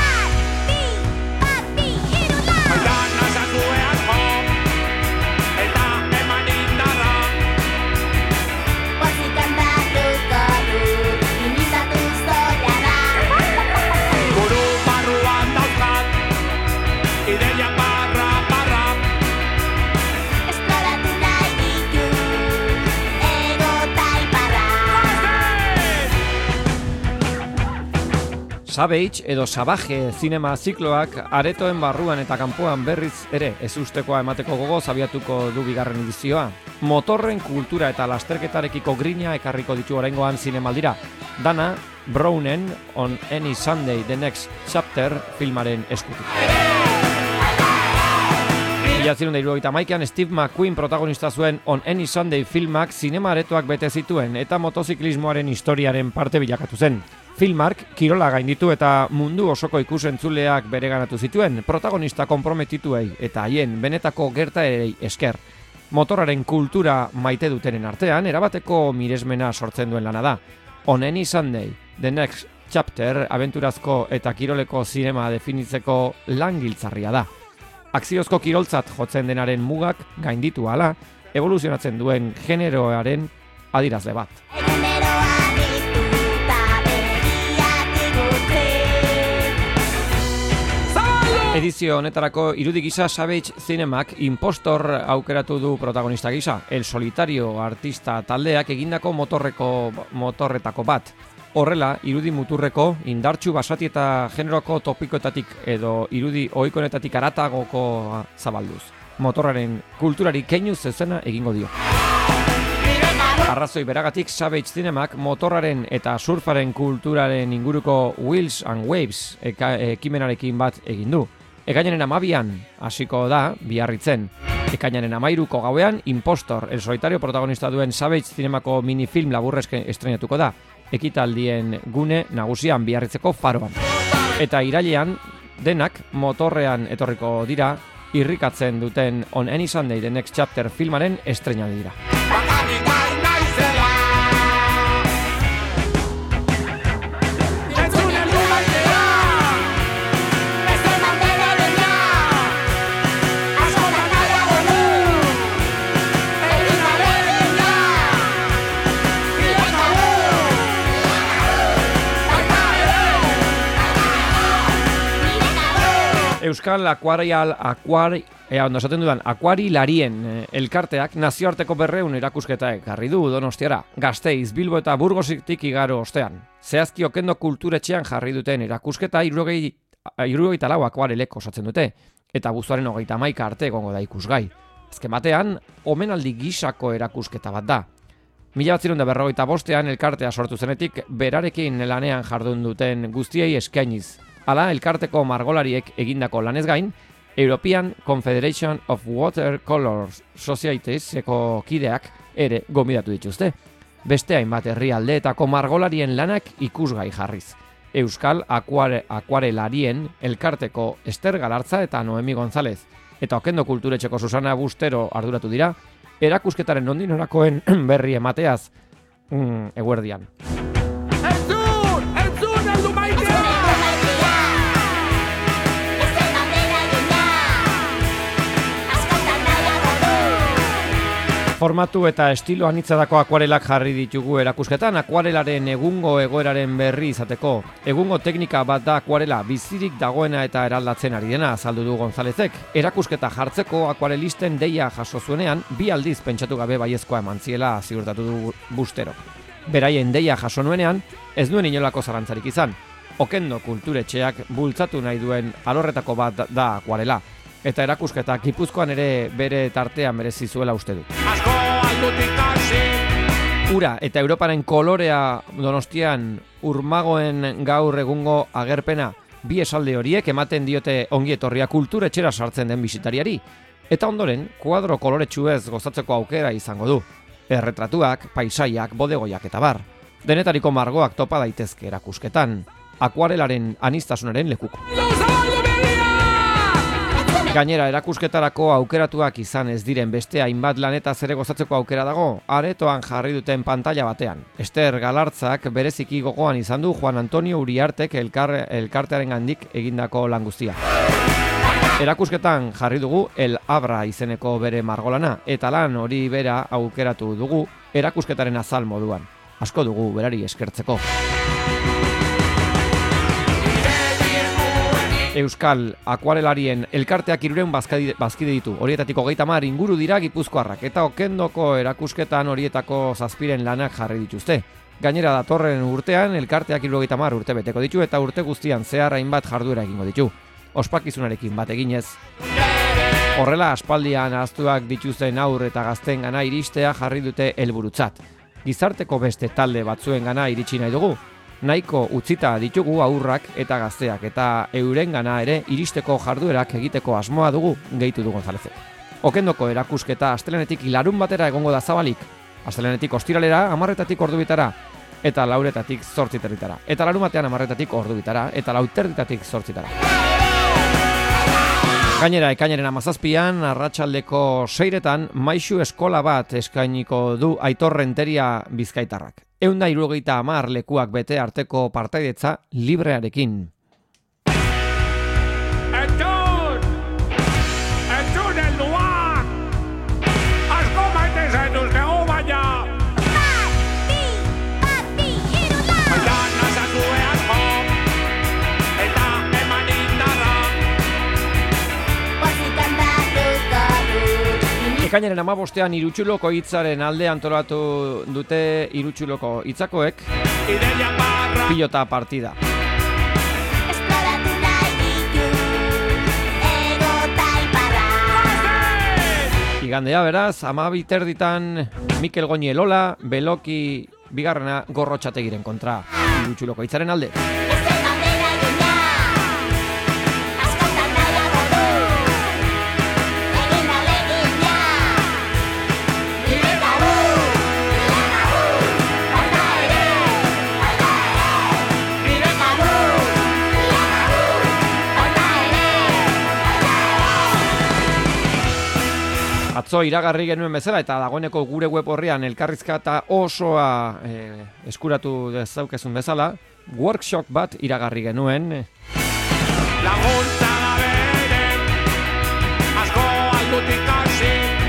Savage edo Savage zinema zikloak aretoen barruan eta kanpoan berriz ere ezustekoa emateko gogo abiatuko du bigarren edizioa. Motorren kultura eta lasterketarekiko grina ekarriko ditu oraingoan zinemaldira. Dana Brownen On Any Sunday The Next Chapter filmaren eskutik. 1971an Steve McQueen protagonista zuen On Any Sunday filmak zinema aretoak bete zituen eta motoziklismoaren historiaren parte bilakatu zen. Filmark kirola gainditu eta mundu osoko ikusentzuleak bereganatu zituen protagonista konprometituei eta haien benetako gertaerei esker. Motorraren kultura maite dutenen artean erabateko miresmena sortzen duen lana da. On Any Sunday, The Next Chapter abenturazko eta kiroleko zinema definitzeko lan giltzarria da. Akziozko kiroltzat jotzen denaren mugak gainditu hala, evoluzionatzen duen generoaren adirazle bat. Edizio honetarako irudi gisa Savage Zinemak Impostor aukeratu du protagonista gisa, El Solitario artista taldeak egindako motorretako bat. Horrela, irudi muturreko, indartsu basati eta generoko topikoetatik edo irudi ohikoenetatik haratagoko zabalduz. Motorraren kulturari keinu zezena egingo dio. Arrazoi beragatik Savage Zinemak motorraren eta surfaren kulturaren inguruko Wheels and Waves ekimenarekin bat egin du. Ekainaren 12an hasiko da Biarritzen. Ekainaren 13ko gauean Impostor, El Solitario protagonista duen Savage Zinemako minifilm laburrezke estrenatuko da. Ekitaldien gune nagusian Biarritzeko Faroan. Eta irailean denak motorrean etorriko dira irrikatzen duten On Any Sunday The Next Chapter filmaren estreinaldi dira. Euskal Akuarilarien elkarteak nazioarteko 200 erakusketa ekarri du Donostiara, Gasteiz, Bilbo eta Burgositik igaro ostean. Zehazki Okendo kulturetxean jarri duten erakusketa 74 akuarelek osatzen dute, eta abuztuaren 31 arte egongo da ikusgai. Azken batean, omenaldi gisako erakusketa bat da. 1945an elkartea sortu zenetik, berarekin lanean jardun duten guztiei eskainiz. Hala, elkarteko margolariek egindako lanez gain, European Confederation of Watercolor Societieseko kideak ere gomidatu dituzte. Beste hainbat herrialdeetako margolarien lanak ikusgai jarriz. Euskal Akuarelarien elkarteko Ester Galartza eta Noemi González. Eta Okendo Kulturetxeko Susana Bustero arduratu dira, erakusketaren nondinorakoen berri emateaz eguerdian. Formatu eta estilo anitzadako akuarelak jarri ditugu erakusketan, akuarelaren egungo egoeraren berri izateko. Egungo teknika bat da akuarela bizirik dagoena eta eraldatzen ari dena, azaldu du Gonzálezek. Erakusketa jartzeko akuarelisten deia jaso zuenean, 2 aldiz pentsatu gabe baiezkoa eman ziela ziurtatu du Bustero. Beraien deia jaso nuenean, ez duen inolako zarantzarik izan. Okendo kulturetxeak bultzatu nahi duen alorretako bat da akuarela. Eta erakusketa Gipuzkoan ere bere tartean merezi zuela uste du. Ura eta Europaren kolorea Donostian Urmagoen gaur egungo agerpena, bi esalde horiek ematen diote ongi etorria kulturetxera sartzen den bisitariari. Eta ondoren, kuadro koloretsuez gozatzeko aukera izango du. Erretratuak, paisaiak, bodegoiak eta bar. Denetariko margoak topa daitezke erakusketan. Akuarelaren anistasunaren lekuko. Gainera, erakusketarako aukeratuak izan ez diren beste hainbat lanetaz ere gozatzeko aukera dago, aretoan jarri duten pantalla batean. Ester Galartzak bereziki gogoan izan du Juan Antonio Uriartek elkartearen gandik egindako lan guztia. Erakusketan jarri dugu El Abra izeneko bere margolana, eta lan hori bera aukeratu dugu erakusketaren azal moduan. Asko dugu berari eskertzeko. Euskal akuarelarien elkarteak 300 bazkide ditu, horietatik 30 inguru dira gipuzkoarrak, eta okendoko erakusketan horietako 7 lanak jarri dituzte. Gainera datorren urtean elkarteak 70 urte beteko ditu eta urte guztian zehar hainbat jarduera egingo ditu. Ospakizunarekin bat eginez. Horrela aspaldian ahaztuak dituzten haur eta gaztengana iristea jarri dute helburutzat. Gizarteko beste talde batzuengana iritsi nahi dugu. Nahiko utzita ditugu haurrak eta gazteak eta eurengana ere iristeko jarduerak egiteko asmoa dugu, gehitu du Gonzalezek. Okendoko erakusketa astelenetik larun batera egongo da zabalik. Astelenetik ostiralera 10:00 ordubitara eta 4:00 8:00 eta larumatean 10:00 ordubitara eta 4:00 8:00. Gainera, ekainaren 17an, arratsaldeko 6:00 maisu eskola bat eskainiko du Aitor Renteria bizkaitarrak. 170 lekuak bete arteko partaidetza librearekin. Entzun helduak! Asko maite zaituztegu baina! Bat, bi, hiru, lau! Baian nazazue asko! Eta eman indarra! Pozik kantatuko dut. Ekainaren 15an Irutsuloko hitzaren alde antolatu dute Irutsuloko hitzakoek Ideiak barra! pilota partida. Esploratu nahi ditut, ego eta iparra. Igandea beraz, 12:30 Mikel Goñi Elola, Beloki bigarrena Gorrotxategiren kontra. Irutsuloko hitzaren alde. Ezen bandera egina, askotan nahiago du. Egin alegina, nire kabuz, baina ere, nire kabuz, baina ere. Atzo iragarri genuen bezala eta dagoeneko gure web horrian elkarrizketa osoa eskuratu dezaukezun bezala, workshop bat iragarri genuen. Laguntza gabe ere! Asko aldutik hasi!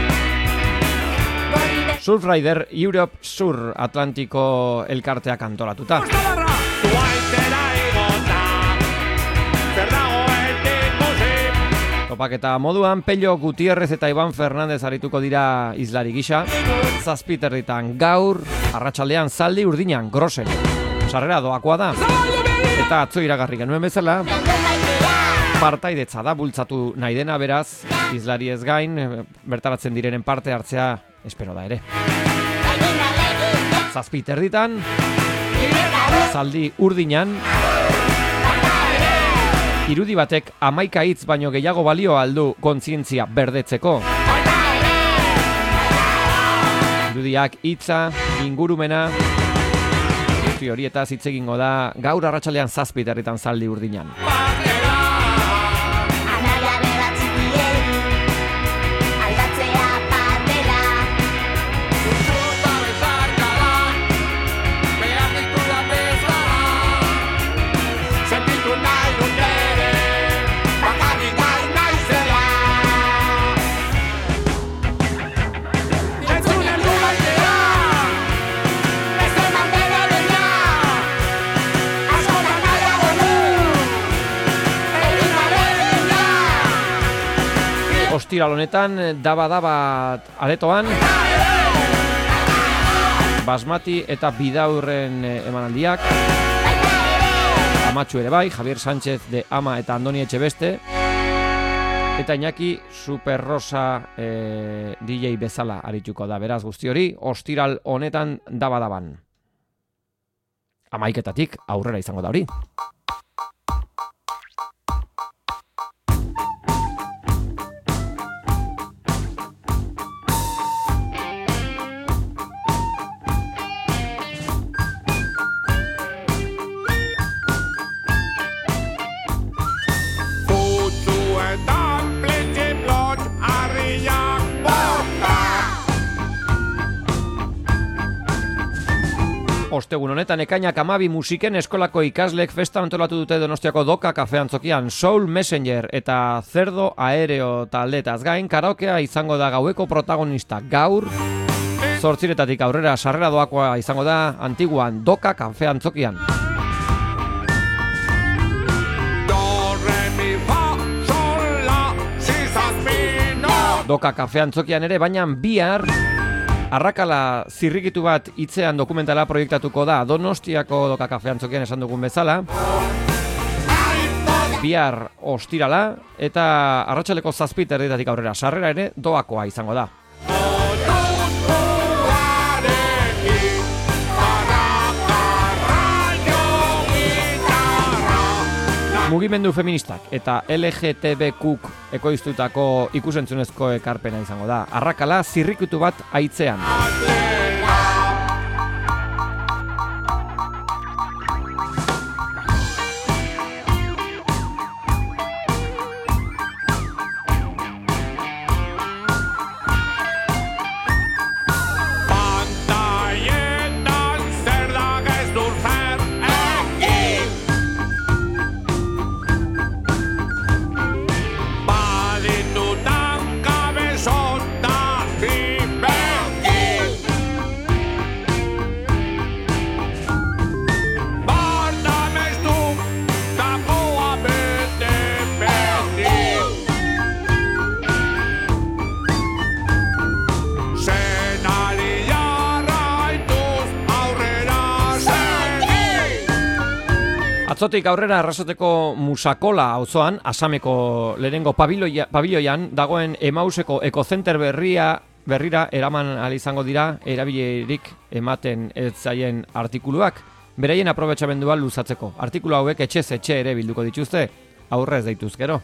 Surfrider Europe Sur Atlantiko elkarteak antolatuta. Ostadarra! Zuaitera igota! Zer dagoetik musi! Topaketa moduan, Pello Gutierrez eta Iban Fernandez arituko dira islari gisa. 7:00 gaur, arratsaldean Zaldi Urdinan, Grosen. Sarrera doakoa da. Eta atzo iragarri genuen bezala, partaidetza da bultzatu nahi dena beraz, islari ez gain, bertaratzen direnen parte hartzea espero da ere. 7:30 Zaldi Urdinan, irudi batek 11 hitz baino gehiago balio aldu kontzientzia berdetzeko. Irudiak hitza, ingurumena, guzti horietaz hitz egingo da gaur arratsaldean 7:30 Zaldi Urdinan. Anaiabe bat txikiei, aldatzea partela. Zuta bezarkada! Behar ditudan bezala! Sentitu nahi dut ere! Bakarrik nahi naizela! Entzun heldu baitera! Ezen bandera egina, askotan nahiago du. Egin alegina. Ostiral honetan, daba aretoan, Basmati eta Bidaurren emanaldiak, Amatxu ere bai, Javier Sánchez de Ama eta Andoni Etxebeste, eta Iñaki Superrosa DJ bezala arituko da. Beraz guzti hori, ostiral honetan daba-daban. 11:00 aurrera izango da hori. Ostegun honetan ekainak 12 musiken eskolako ikasleek festa antolatu dute Donostiako Doka kafe antzokian. Soul Messenger eta Cerdo Aereo taldetaz gain karaokea izango da gaueko protagonista. Gaur 8:00 aurrera sarrera doakoa izango da Antiguan Doka kafe antzokian. Doka kafe antzokian ere, baina bihar arrakala zirrikitu bat hitzean dokumentala proiektatuko da Donostiako Doka kafe antzokian esan dugun bezala. Bihar ostirala eta arratsaldeko 7:00 aurrera sarrera ere doakoa izango da. Mugimendu feministak eta LGTBQ ekoiztutako ikusentzunezko ekarpena izango da. Arrakala zirrikutu bat haitzean. Atzotik aurrera Arrasateko Musakola auzoan, Asameko lehenengo pabiloian dagoen Emauseko ekocenter berrira eraman ahal izango dira erabilerik ematen ez zaien artikuluak, beraien aprobetxamendua luzatzeko. Artikulu hauek etxez etxe ere bilduko dituzte, aurrez deituz gero.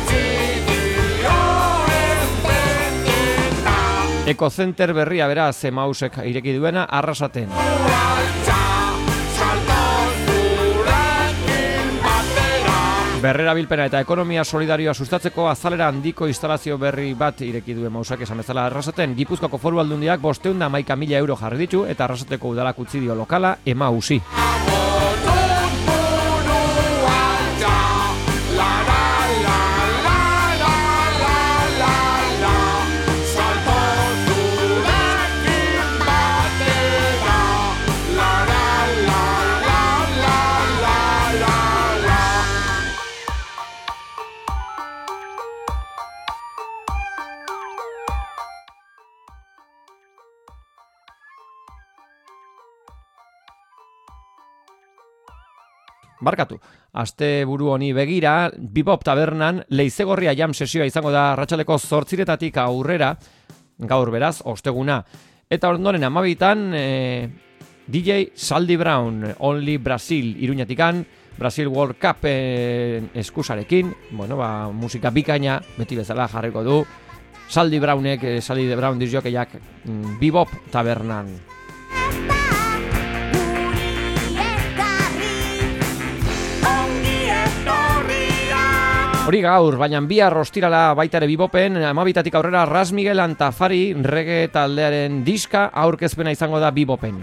Ekocenter berria beraz Emausek ireki duena Arrasaten. Berrerabilpena eta ekonomia solidarioa sustatzeko azalera handiko instalazio berri bat ireki du Emausak esan bezala Arrasaten. Gipuzkoako Foru Aldundiak 511.000 euro jarri ditu eta Arrasateko udalak utzi dio lokala Emausi. Barkatu, asteburu honi begira, Bebop Tabernan Leizegorria jam sesioa izango da arratsaldeko 8:00 aurrera, gaur beraz, osteguna. Eta ondoren 12:00 DJ Saldi Brown, Only Brasil, Iruñatikan, Brasil World Cup eskusarekin, musika bikaina, beti bezala jarriko du, Saldi Brown disjokeiak Bebop Tabernan. Hori gaur, baina bihar ostirala baita ere Bebopen, 12:00 aurrera Ras Miguel Antafari reggae taldearen diska aurkezpena izango da Bebopen.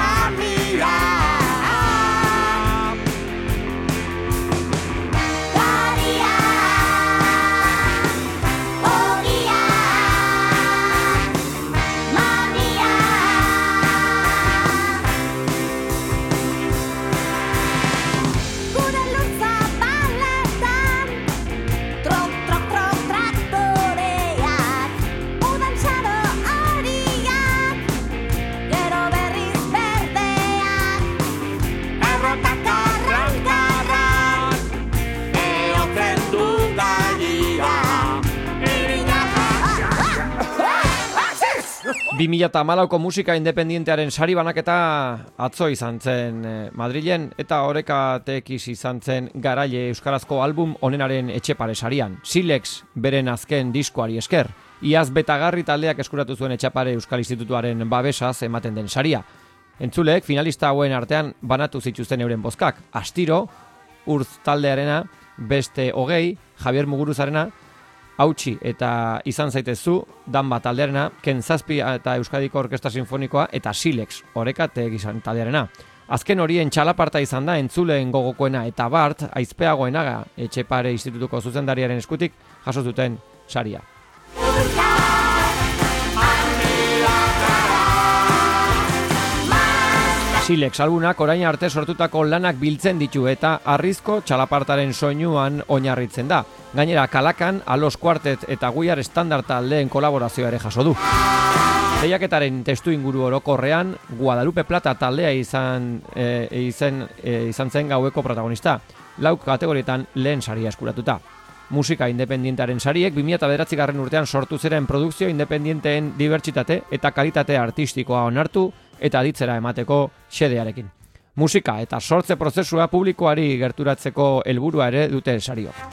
...2014ko musika independientearen sari banaketa atzo izan zen Madrilen eta Oreka TX izan zen garaile euskarazko album onenaren etxepare sarian. Silex beren azken diskoari esker. Iaz Betagarri taldeak eskuratu zuen etxepare Euskal Institutuaren babesaz ematen den saria. Entzulek finalista hauen artean banatu zituzten euren bozkak. Astiro, Urtz taldearena, beste 20, Javier Muguruzarena, Hautsi eta izan zaitezu, Danba taldearena, Ken Zazpi eta Euskadiko Orkestra Sinfonikoa eta Silex, Oreka TX taldearena. Azken horien txalaparta izan da entzuleen gogokoena eta Bart Aizpeagoenaga Etxepare Institutuko zuzendariaren eskutik jaso zuten saria. Silex albunak orain arte sortutako lanak biltzen ditu eta harrizko txalapartaren soinuan oinarritzen da. Gainera Kalakan, Alos Quartet eta We Are Standard taldeen kolaborazioa ere jaso du. Lehiaketaren testu inguru orokorrean Guadalupe Plata taldea izan zen gaueko protagonista. 4 kategorietan lehen saria eskuratuta. Musika independientearen sariek 2009 urtean sortu ziren produkzio independienteen dibertsitate eta kalitate artistikoa onartu eta aditzera emateko xedearekin. Musika eta sortze prozesua publikoari gerturatzeko helburua ere dute sariok.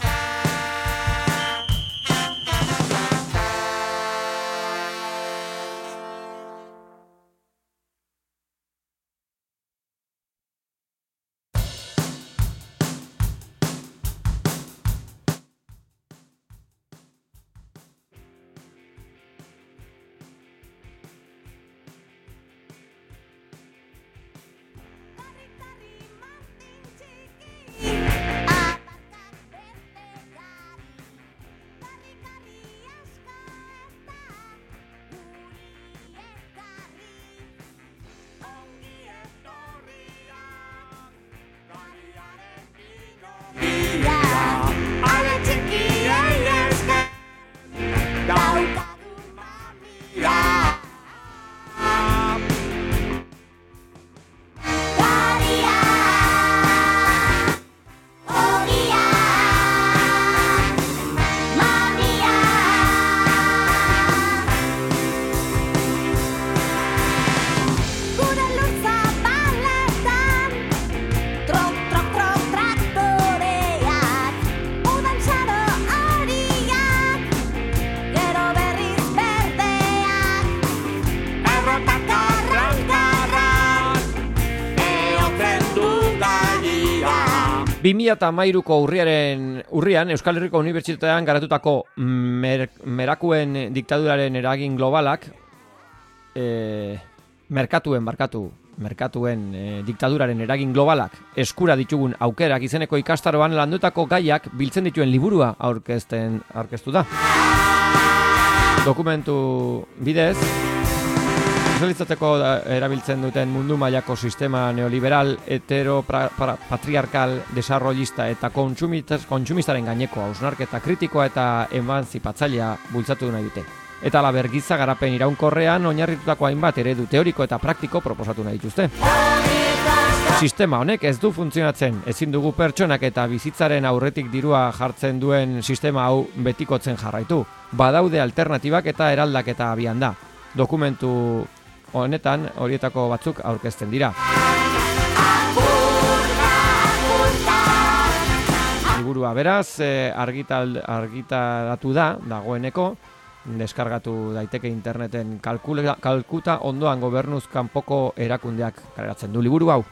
ko urrian Euskal Herriko Unibertsitatean garatutako merakuen diktaduraren eragin globalak merkatuen diktaduraren eragin globalak eskura ditugun aukerak izeneko ikastaroan landutako gaiak biltzen dituen liburua aurkeztu da. Dokumentu bidez sozializatzeko erabiltzen duten mundu mailako sistema neoliberal, heteropatriarkal, desarrollista eta kontsumistaren gaineko hausnarketa kritikoa eta emanzipatzailea bultzatu nahi dute. Eta halaber giza garapen iraunkorrean oinarritutako hainbat eredu teoriko eta praktiko proposatu nahi dituzte. Sistema honek ez du funtzionatzen, ezin dugu pertsonak eta bizitzaren aurretik dirua jartzen duen sistema hau betikotzen jarraitu. Badaude alternatibak eta eraldaketa abian da. Dokumentu honetan horietako batzuk aurkezten dira. Liburua beraz argitaratu da dagoeneko, deskargatu daiteke interneten kalkuta ondoan gobernuz kanpoko erakundeak kaleratzen du liburu hau.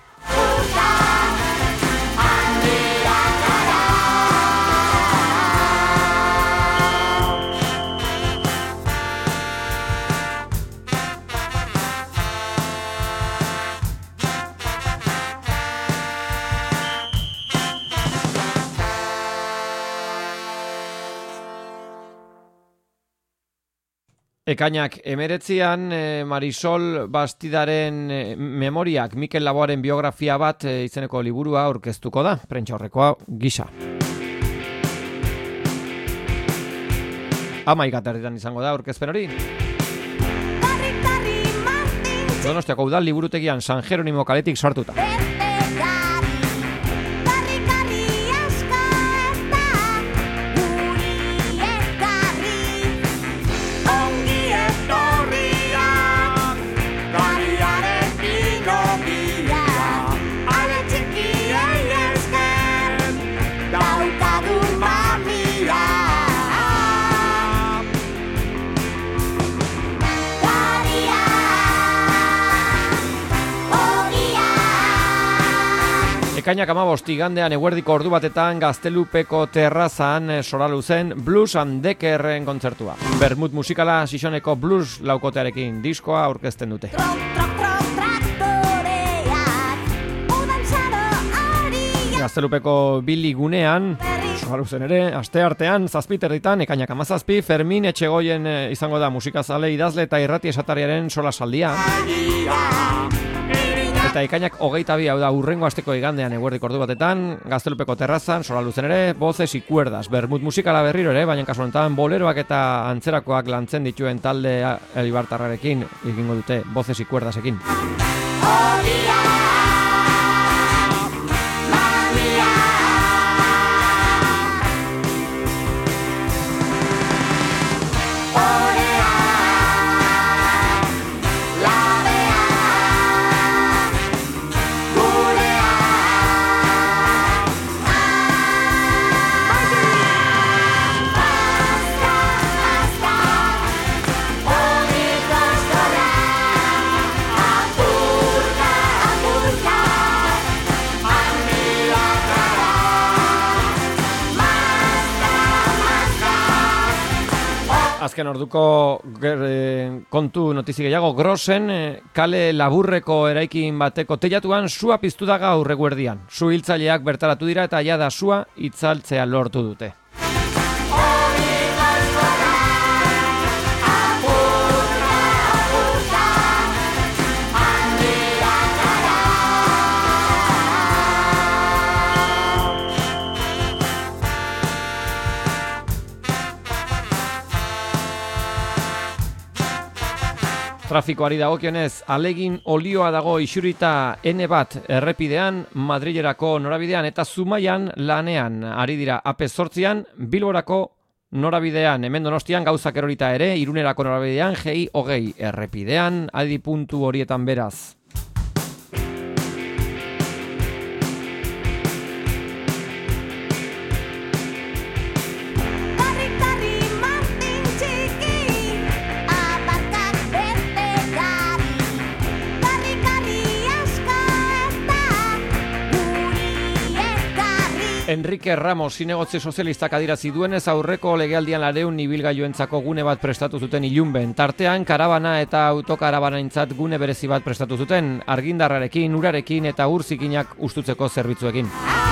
Ekainak 19an Marisol Bastidaren memoriak Mikel Laboaren biografia bat izeneko liburua aurkeztuko da, prentsaurrekoa gisa. 11 izango da aurkezpen hori. Donostiako udal liburutegian San Jeronimo kaletik sortuta. Ekainak 15 igandean eguerdiko ordu batetan Gaztelupeko terrazan Soraluzen Blues and Deckerren kontzertua. Bermut musikala Sisoneko blues laukotearekin diskoa aurkezten dute. Gaztelupeko Billy gunean, Sogaluzen ere, aste artean, 7:00 ekainak 17, Fermin Etxegoien izango da musikazale idazle eta irrati esatariaren solasaldia. Eta ekainak 22, hau da, urrengo asteko igandean eguerdiko ordu batetan, Gaztelupeko terrazan, Sogaluzen ere, Voces y Cuerdas, bermut musikala berriro ere, baina kasu honetan boleroak eta antzerakoak lantzen dituen talde Eibartarrarekin egingo dute, Voces y Cuerdasekin. Azken orduko kontu notizi gehiago, Grossen kale laburreko eraikin bateko teilatuan sua piztu da gaur eguerdian. Su hiltzaileak bertaratu dira eta jada sua itzaltzea lortu dute. Trafikoari dagokionez, Alegin olioa dago isurita N1 errepidean, Madrilerako norabidean eta Zumaian lanean. Ari dira AP8an, Bilborako norabidean, hemen Donostian gauzak erorita ere, Irunerako norabidean, GI20 errepidean, adi puntu horietan beraz. Enrique Ramos, zinegotzi sozialistak adirazi duenez aurreko legealdian 200 ibilgailuentzako gune bat prestatu zuten ilunben. Tartean, karabana eta autokarabanaintzat gune berezi bat prestatu zuten, argindarrarekin, urarekin eta urzikinak ustutzeko zerbitzuekin.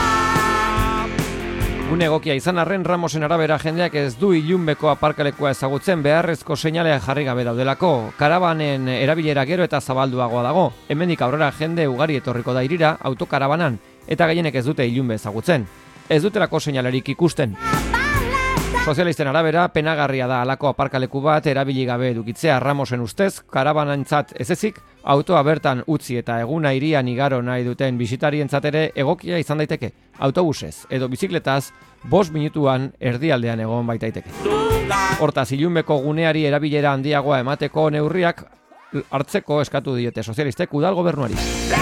Gune egokia izan arren, Ramosen arabera jendeak ez du ilunbeko aparkalekua ezagutzen beharrezko seinalea jarri gabe daudelako. Karabanen erabilera gero eta zabalduagoa dago. Hemendik aurrera jende ugari etorriko da irira autokarabanan eta gehienek ez dute ilunbe ezagutzen. Ez dutelako seinalerik ikusten. Sozialisten arabera, penagarria da halako aparkaleku bat erabili gabe edukitzea. Ramosen ustez, karabanantzat ez ezik, autoa bertan utzi eta eguna hirian igaro nahi duten bisitarientzat ere egokia izan daiteke. Autobusez edo bizikletaz 5 minutuan erdialdean egon baitaiteke. Hortaz, ilunbeko guneari erabilera handiagoa emateko neurriak hartzeko eskatu diote sozialistek udal gobernuari.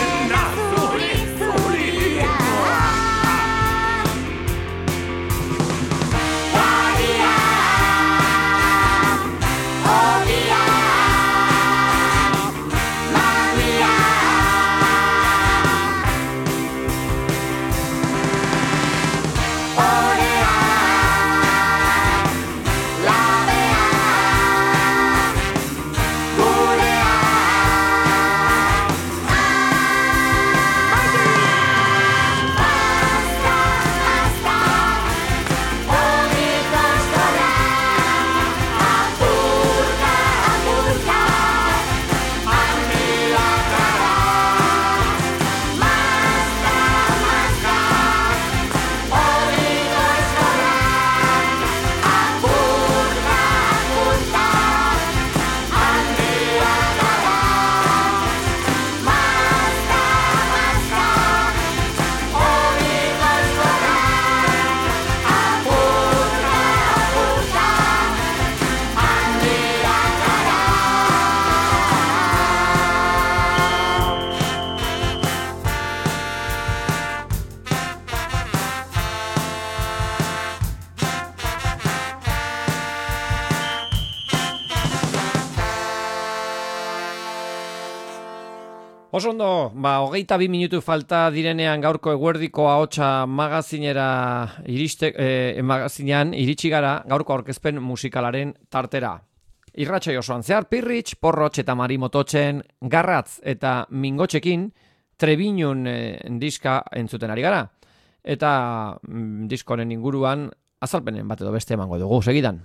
Osondo, 22 minutu falta direnean gaurko eguerdiko ahotsa magazinean iritsi gara gaurko aurkezpen musikalaren tartera. Irratsaio osoan zehar Pirritx, Porrotx eta Marimototxen, Garratz eta Mingotxekin Trebiñun diska entzuten ari gara. eta diskonen inguruan azalpenen bat edo beste emango dugu segidan.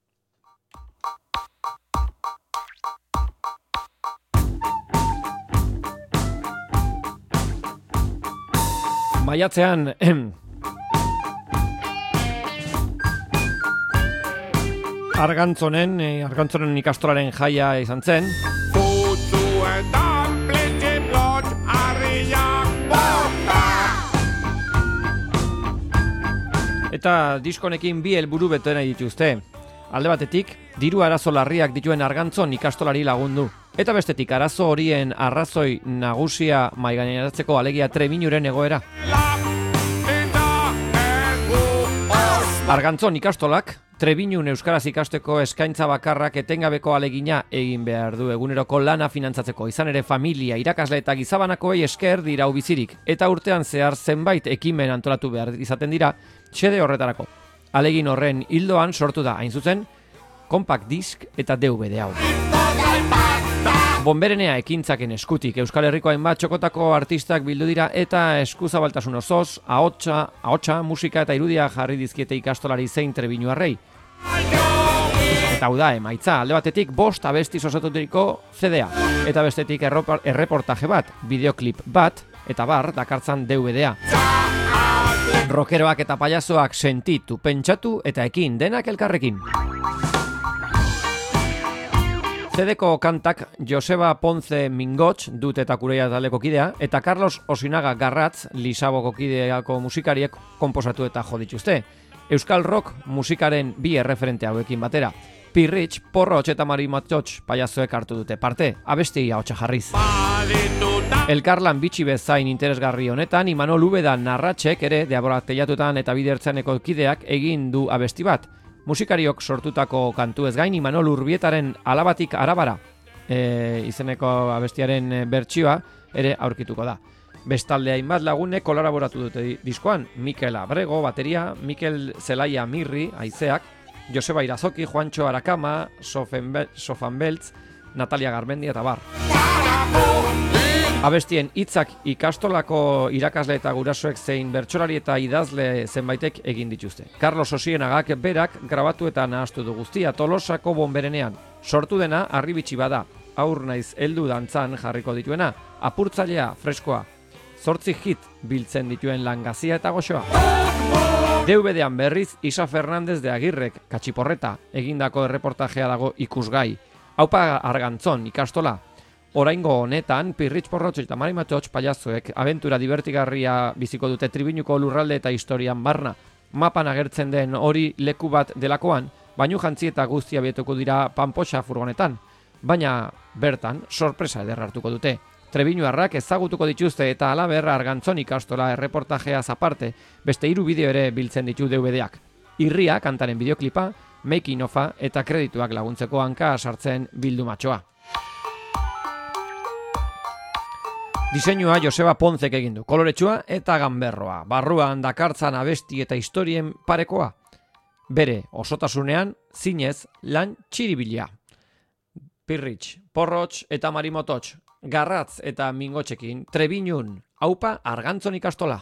Maiatzean Argantzonen ikastolaren jaia izan zen. Putzuetan plitxiplot harriak bota. Eta diskonekin bi helburu bete nahi dituzte. Alde batetik, diru arazo larriak dituen Argantzon ikastolari lagundu. Eta bestetik, arazo horien arrazoi nagusia maigaineratzeko alegia Trebiñuren egoera. Argantzon ikastolak, Trebiñun euskaraz ikasteko eskaintza bakarrak etengabeko alegina egin behar du eguneroko lana finantzatzeko. Izan ere familia, irakasle eta gizabanakoei esker dira bizirik. Eta urtean zehar zenbait ekimen antolatu behar izaten dira xede horretarako. Alegin horren hildoan sortu da hain zuzen, compact disc eta DVD hau. Bonberenea ekintzaken eskutik Euskal Herriko hainbat txokotako artistak bildu dira eta eskuzabaltasun osoz, ahotsa, musika eta irudia jarri dizkiete ikastolari zein Trebiñuarrei. Eta hau da, emaitza, alde batetik 5 abesti osaturiko CD-a, eta bestetik erreportaje bat, bideoklip bat, eta bar, dakartzan DVD-a. Rockeroak eta payasoak sentitu, pentsatu eta ekin denak elkarrekin. CD-ko kantak Joseba Ponce Mingots dut eta kureia taldeko kidea, eta Carlos Osinaga Garratz Lisaboko kideako musikariek konposatu eta jo dituzte. Euskal rock musikaren bi erreferente hauekin batera. Pirritx, Porrotx eta Marimatxotx payasoek hartu dute parte, abesti ahotsa jarriz. Elkarlan bitxi bezain interesgarri honetan, Imanol Ubeda narratxek ere deaborak teiatutan eta bidertzeneko kideak egin du abesti bat. Musikariok sortutako kantu ez gain, Imanol Urbietaren Alabatik Arabara izeneko abestiaren bertsioa ere aurkituko da. Bestalde hainbat lagunek kolaboratu dute diskoan, Mikel Abrego, bateria, Mikel Zelaia Mirri, haizeak, Joseba Irazoki, Juancho Arakama, Sofan Beltz, Natalia Garmendi eta bar. Abestien hitzak ikastolako irakasle eta gurasoek zein bertsolari eta idazle zenbaitek egin dituzte. Carlos Osienagak berak grabatu eta nahastu du guztia Tolosako bonberenean. Sortu dena harribitxi bada, aur naiz heldu dantzan jarriko dituena, apurtzailea, freskoa, 8 hit biltzen dituen langazia eta goxoa. DVD-an berriz Isa Fernandez de Agirrek Katxiporreta egindako erreportajea dago ikusgai. Aupa Argantzon ikastola. Oraingo honetan, Pirritx, Porrotx eta Marimatxotx payasoek abentura divertigarria biziko dute Trebiñuko lurralde eta historian barna. Mapan agertzen den hori leku bat delakoan, bainu jantzi eta guztia bietuko dira panpoxa furgonetan. Baina bertan, sorpresa eder hartuko dute. Trebiñuarrak ezagutuko dituzte eta halaber Argantzon ikastola erreportajeaz aparte, beste 3 bideo ere biltzen ditu DVD-ak. Irria, kantaren bideoklipa, making ofa eta kredituak laguntzeko hanka sartzen bildumatxoa. Diseinua Joseba Ponzek egin du, koloretsua eta ganberroa, barruan dakartzan abesti eta historien parekoa. Bere osotasunean, zinez, lan txiribila. Pirritx, Porrotx eta Marimototx, Garratz eta Mingotxekin, Trebiñun, aupa Argantzon ikastola.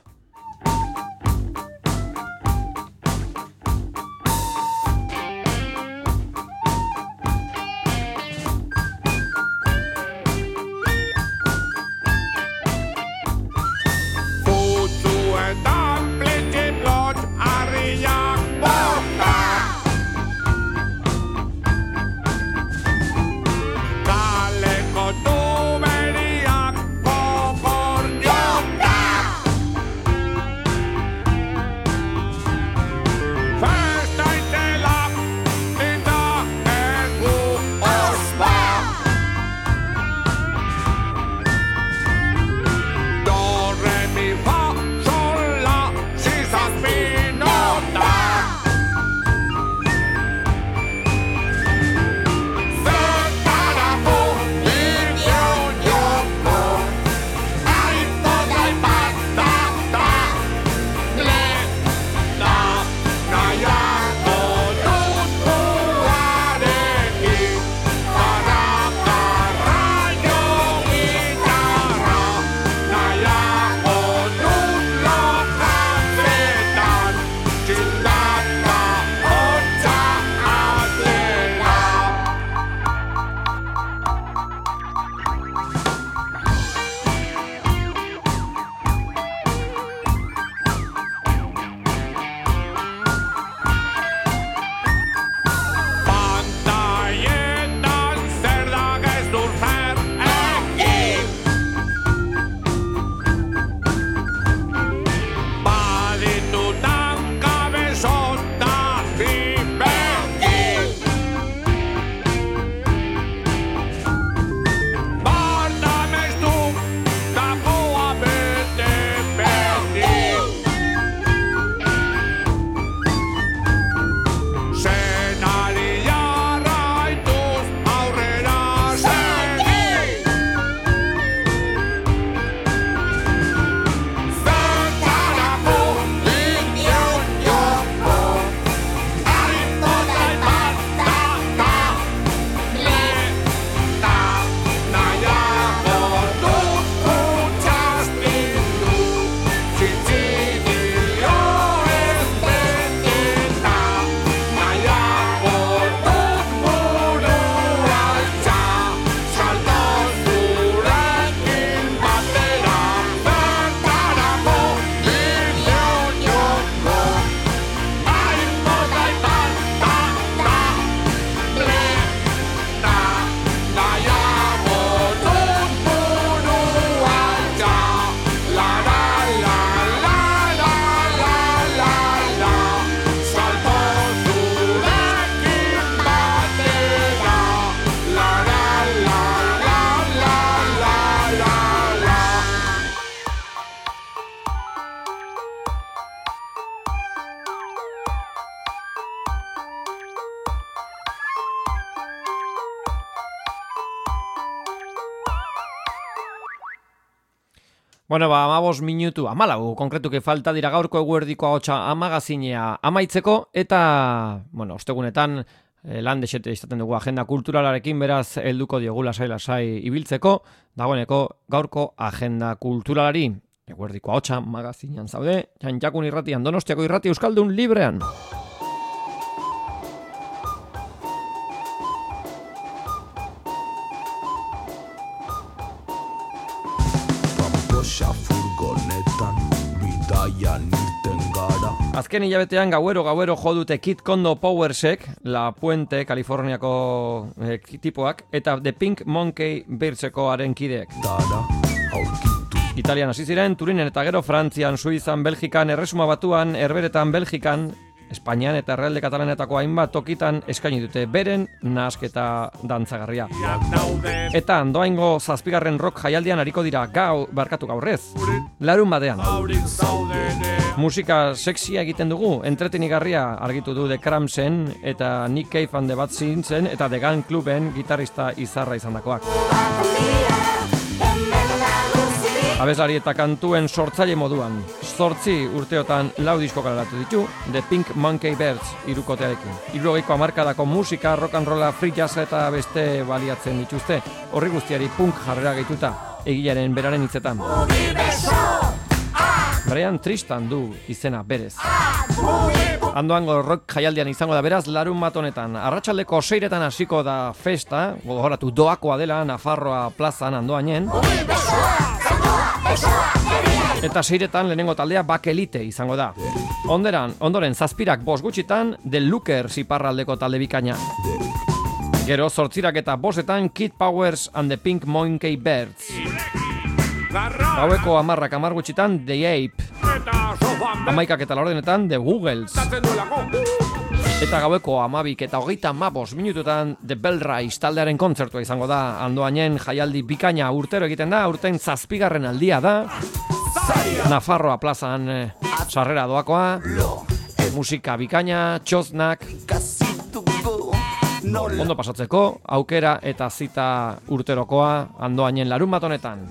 Bueno, 15 minutu, 14 konkretuke falta dira gaurko eguerdiko ahotsa amagazinea amaitzeko, eta, bueno, ostegunetan lan desete izaten dugu agenda kulturalarekin, beraz, helduko diogu lasai ibiltzeko, dagoeneko gaurko agenda kulturalari. Eguerdiko ahotsa magazinean zaude, Jantjakun irratian, Donostiako irrati euskaldun librean. Azken hilabetean gauero jo dute Kid Kondo Powersek, La Puente, Kaliforniako tipoak, eta The Pink Monkey Birtzekoaren kideek. Italian hasi ziren, Turinen eta gero Frantzian, Suizan, Belgikan, Erresuma Batuan, Herberetan, Belgikan, Espainian eta Errealde Katalanetako hainbat tokitan eskaini dute beren nahasketa dantzagarria. Eta doaingo 7. rock jaialdian ariko dira gaurrez, larun batean. Musika sexia egiten dugu, entretenigarria argitu du The Cramsen eta Nick Cave and the Bad Seeds eta The Gun Cluben gitarrista izarra izandakoak. Abeslari eta kantuen sortzaile moduan, 8 urteotan 4 disko kaleratu ditu, The Pink Monkey Birds hirukotearekin. 70ko hamarkadako musika, rock and rolla, free jazz eta beste baliatzen dituzte, horri guztiari punk jarrera gehituta, egilaren beraren hitzetan. Brian Tristan du izena berez. Andoango rock jaialdian izango da beraz larun bat honetan. Arratsaldeko 6etan hasiko da festa, gogoratu doakoa dela Nafarroa plazan Andoainen. Eta 6etan lehenengo taldea Bakelite izango da. Ondoren 7ak 5 gutxitan The Lookers iparraldeko talde bikaina. Gero 8ak eta 5etan Kid Powers and the Pink Monkey Birds. Gaueko 10ak 10 gutxitan The Ape. 11ak eta 4etan The Googles. Eta gaueko 12 eta 35 minututan The Bell Rise taldearen kontzertua izango da. Andoainen jaialdi bikaina urtero egiten da, urten 7. aldia da. Nafarroa plazan sarrera doakoa, musika bikaina, txoznak, ondo pasatzeko, aukera eta zita urterokoa Andoainen larun bat honetan.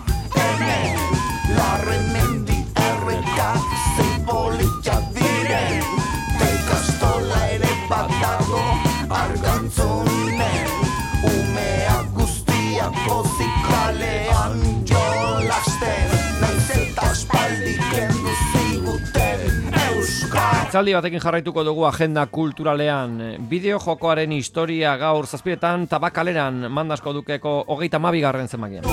Itzaldi batekin jarraituko dugu agenda kulturalean. Bideo-jokoaren historia gaur 7etan Tabakaleran Mandasko Dukeko 32. zenbakian.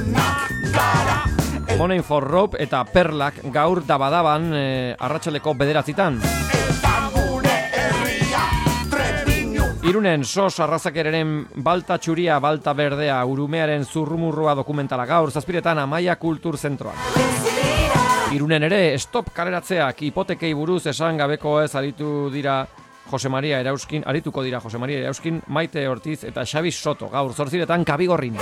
Money for Rope eta Perlak gaur dabadaban arratsaldeko 9:00. Irunen sos arrazakereren balta txuria, balta berdea, urumearen zurrumurrua dokumentala gaur 7etan Amaia Kultur Zentroan. Irunen ere stop kaleratzeak hipotekei buruz esan gabeko ez arituko dira Jose Maria Erauskin, Maite Ortiz eta Xabi Soto gaur 8etan Kabigorrin.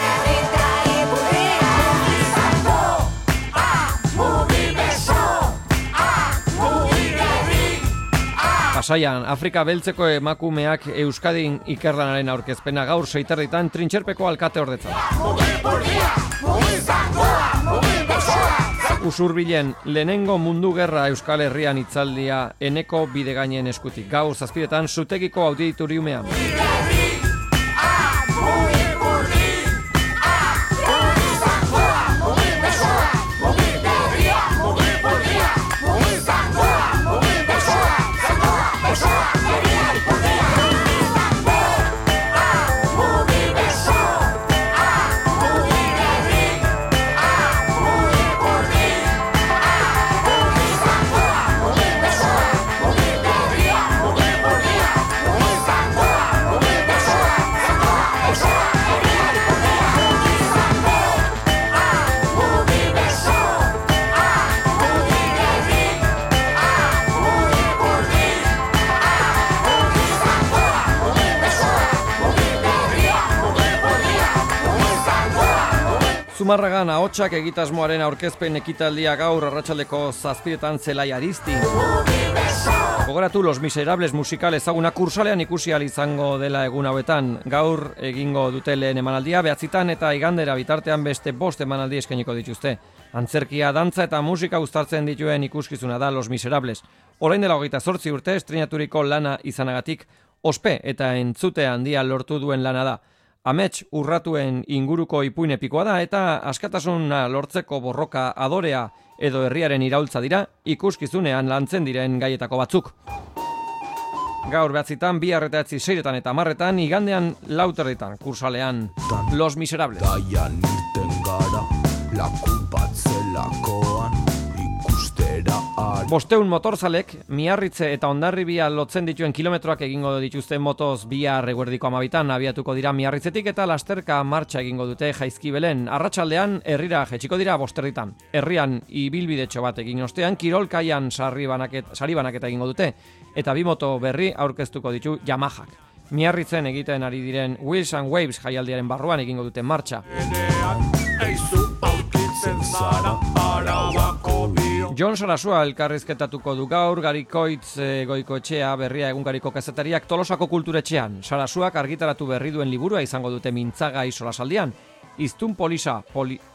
Pasaian, Afrika beltzeko emakumeak Euskadin ikerlanaren aurkezpena gaur 6:00 Trintxerpeko alkate ordetza. Usurbilen lehenengo mundu gerra Euskal Herrian hitzaldia Eneko Bidegainen eskutik. Gaur 7:00 Zutegiko auditoriumean. Zumarragan ahotsak egitasmoaren aurkezpen ekitaldia gaur arratsaldeko 7:00 Zelai Aristi. Gogoratu Los Miserables musikal ezaguna kursalean ikusi ahal izango dela egun hauetan. Gaur egingo dute lehen emanaldia 9 eta igandera bitartean beste 5 emanaldi eskainiko dituzte. Antzerkia, dantza eta musika uztartzen dituen ikuskizuna da Los Miserables. Orain dela 28 urte estreinaturiko lana izanagatik ospe eta entzute handia lortu duen lana da. Amets urratuen inguruko ipuin epikoa da eta askatasuna lortzeko borroka adorea edo herriaren iraultza dira ikuskizunean lantzen diren gaietako batzuk. Gaur 9 bihar eta 6 eta 10 igandean 4 kursalean Los Miserables. Gaian irten gara, laku batzelakoan ikustera ari. 500 motorzalek Miarritze eta Hondarribia lotzen dituen kilometroak egingo dituzte motoz bihar eguerdiko 12 abiatuko dira Miarritzetik eta lasterka martxa egingo dute Jaizkibelen. Arratsaldean herrira jetxiko dira 5 Herrian ibilbidetxo bat egin ostean kirolkaian sari banaketa egingo dute eta 2 moto berri aurkeztuko ditu Yamahak. Miarritzen egiten ari diren Wheels and Waves jaialdiaren barruan egingo dute martxa. Jon Sarasua elkarrizketatuko du gaur Garikoitz Goikoetxea berria egunkariko kazetariak Tolosako kulturetxean. Sarasuak argitaratu berri duen liburua izango dute mintzagai solasaldian. Iztun polisa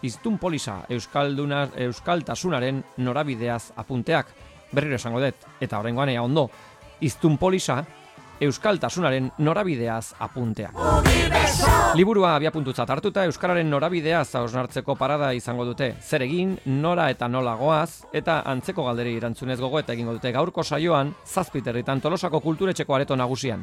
euskaltasunaren norabideaz apunteak. Berriro esango dut, eta oraingoan ea ondo. Iztun polisa euskaltasunaren norabideaz apunteak. Liburua abiapuntutzat hartuta euskararen norabideaz hausnartzeko parada izango dute. Zer egin, nora eta nola goaz, eta antzeko galderi erantzunez gogoeta egingo dute gaurko saioan, 7 herritan Tolosako kulturetxeko areto nagusian.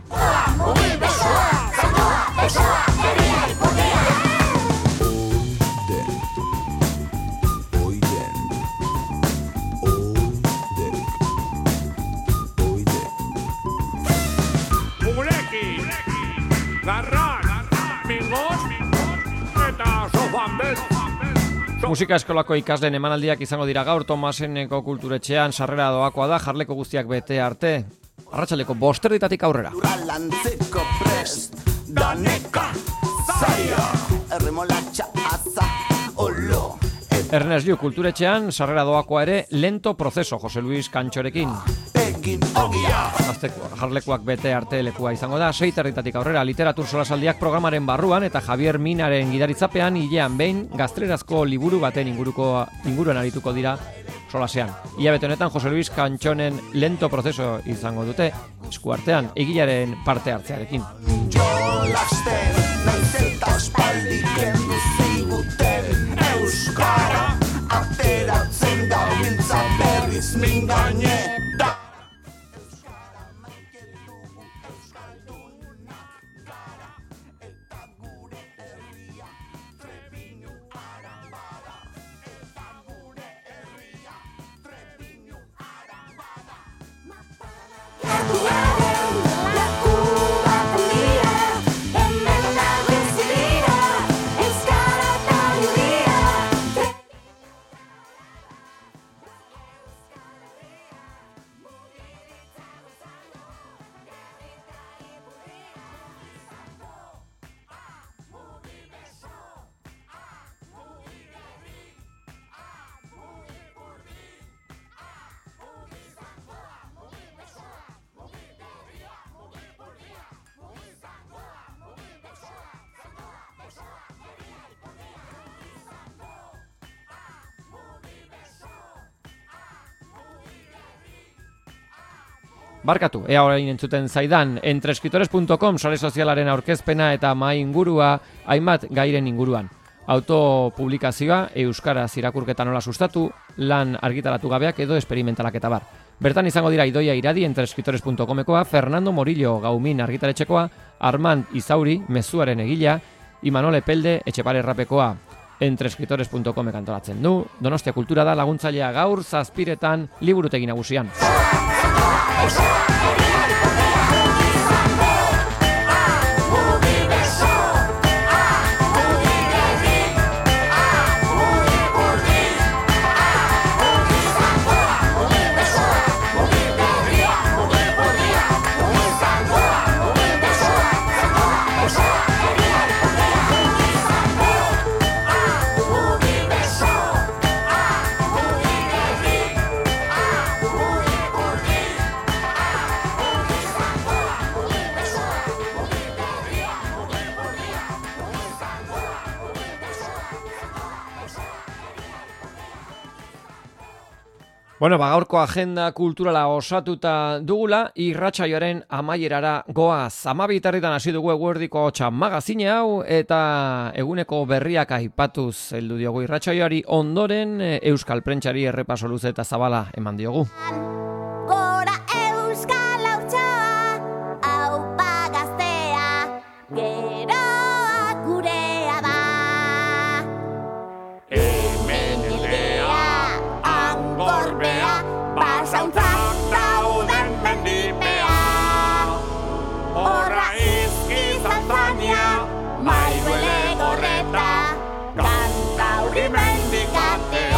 Musika eskolako ikasleen emanaldiak izango dira gaur Tomaseneko kulturetxean, sarrera doakoa da, jarleko guztiak bete arte. Arratsaldeko 5 aurrera. Lantzeko prest, daneka, zaia, erremolatxa, aza, olo. Ernest Liu kulturetxean, sarrera doakoa ere, lento proceso Jose Luis Kantxorekin. Egin ogia. Jarlekuak bete arte lekua izango da, 6 aurrera literatur solasaldiak programaren barruan eta Javier Minaren gidaritzapean hilean behin gaztelerazko liburu baten inguruan arituko dira solasean. Hilabete honetan Jose Luis Kantxonen lento proceso izango dute, eskuartean egilaren parte hartzearekin. Jolasten, naiz eta espaldi kendu ziguten euskara, ateratzen gabiltza berriz mingaineta. Barkatu, ea orain entzuten zaidan, entreeskritores.com sare sozialaren aurkezpena eta mahai ingurua hainbat gairen inguruan. Autopublikazioa, euskaraz irakurketa nola sustatu, lan argitaratu gabeak edo esperimentalak eta bar. Bertan izango dira Idoia Iradi, entreeskritores.comekoa, Fernando Morillo, Gaumin argitaretxekoa, Armand Izauri, mezuaren egila, Imanol Epelde, Etxepare Errapekoa. Entreeskritores.com antolatzen du, Donostia Kultura da laguntzailea gaur 7 liburutegi nagusian. Bueno, gaurko agenda kulturala osatuta dugula, irratsaioaren amaierara goaz. 12:00 hasi dugu eguerdiko magazine hau, eta eguneko berriak aipatuz heldu diogu irratsaioari, ondoren euskal prentsari errepaso luze eta zabala eman diogu. Gora euskal hautsoa, aupa gaztea, geroa gurea da. Hemen eldea, angorbea, basauntzak dauden mendipea. Horra izkizantzania, mairuele gorreta, kantauri mendikatea.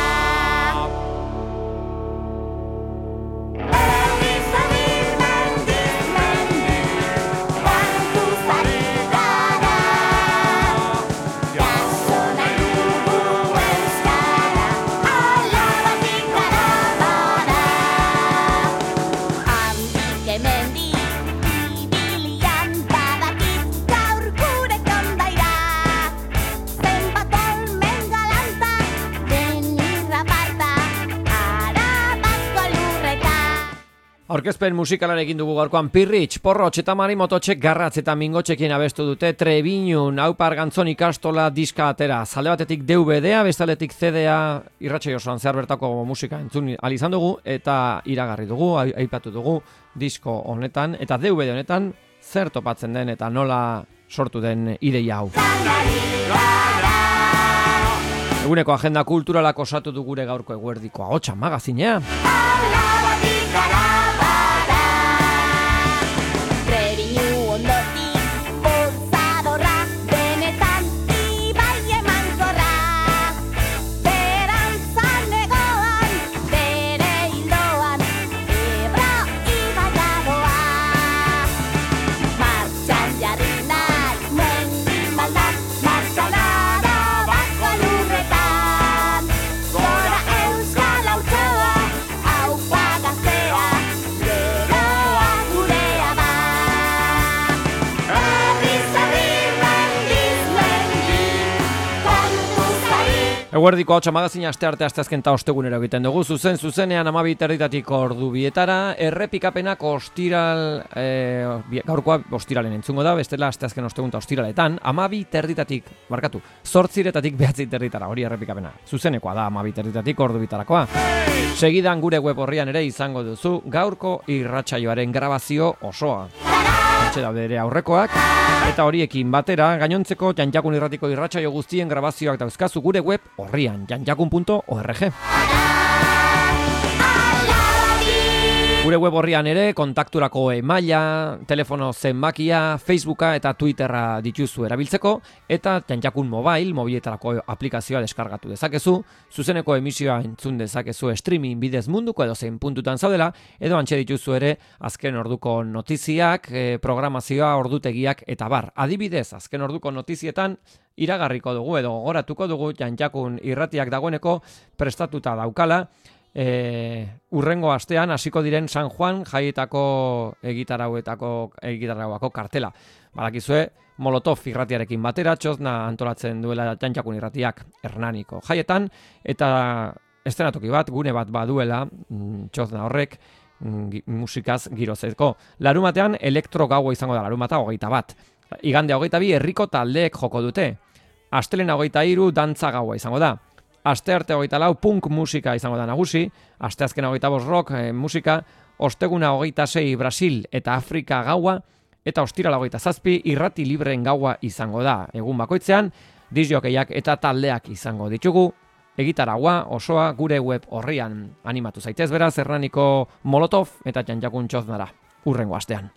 Aurkezpen musikalarekin dugu gaurkoan Pirritx, Porrotx eta Mari Mototxek Garratz eta Mingotxekin abestu dute Trebiñun, Aupa Argantzon ikastola diska atera. Zalde batetik DVD-a, bestaletik CD-a, irratsaio osoan zehar bertako musika entzun izan dugu eta iragarri dugu, aipatu dugu disko honetan eta DVD honetan zer topatzen den eta nola sortu den ideia hau. Eguneko agenda kulturalak osatu du gure gaurko eguerdiko ahotsa magazinea. Eguerdiko ahotsa magazina asteazken eta ostegunero egiten dugu, zuzenean 12:00 ordu bietara, errepikapenak ostiral, gaurkoa ostiralen entzungo da, bestela asteazken ostegun eta ostiraletan, 12:00 barkatu, 8:00 9:30 hori errepikapena, zuzenekoa da 12:00 ordu bitarakoa. Segidan gure web orrian ere izango duzu gaurko irratsaioaren grabazio osoa. Hortxe daude ere aurrekoak, eta horiekin batera, gainontzeko Janjakun irratiko irratsaio guztien grabazioak dauzkazu gure web orrian, janjakun.org. Gure web orrian ere kontakturako emaila, telefono zenbakia, Facebooka eta Twitterra dituzu erabiltzeko, eta Janjakun Mobile, mobiletarako aplikazioa deskargatu dezakezu, zuzeneko emisioa entzun dezakezu streaming bidez munduko edo zein puntutan zaudela, edo antxe dituzu ere azken orduko notiziak, programazioa, ordutegiak eta bar. Adibidez, azken orduko notizietan iragarriko dugu edo gogoratuko dugu Janjakun irratiak dagoeneko prestatuta daukala, urrengo astean hasiko diren San Juan jaietako egitarauako kartela. Badakizue, Molotov irratiarekin batera, txozna antolatzen duela Janjakun irratiak Hernaniko jaietan, eta estenatoki bat, gune bat baduela, txozna horrek, musikaz girozeko. Larumatean, elektro gaua izango da, larumata 21. Igandea 22, herriko taldeek joko dute. Astelena 23, dantza gaua izango da. Astearte 24 punk musika izango da nagusi, asteazkena 25 rock musika, osteguna 26 Brasil eta Afrika gaua, eta ostirala 27 irrati libreen gaua izango da. Egun bakoitzean, disjokeiak eta taldeak izango ditugu, egitaraua osoa gure web orrian. Animatu zaitez beraz, Hernaniko Molotov eta Janjakun txoznara. Urrengo astean.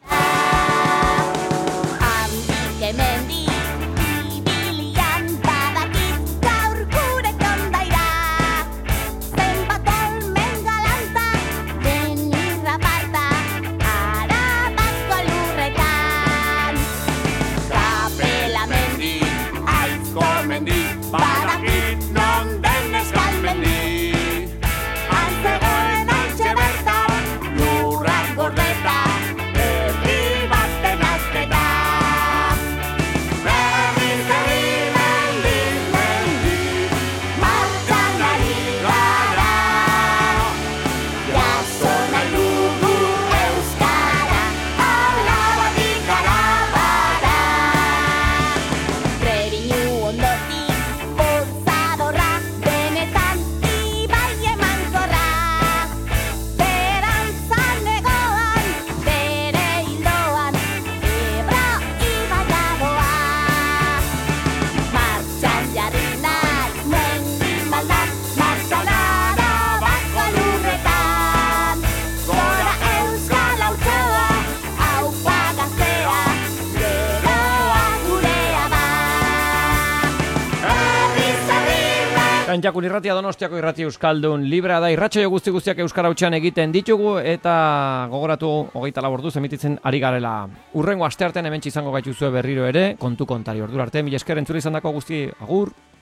Jakun irratia Donostiako irrati euskaldun librea da, irratsaio guztiak euskara hutsean egiten ditugu eta gogoratu 24 orduz emititzen ari garela. Hurrengo asteartean hementsi izango gaituzue berriro ere, kontu kontari ordura arte. Mila esker entzule izandako guzti, agur.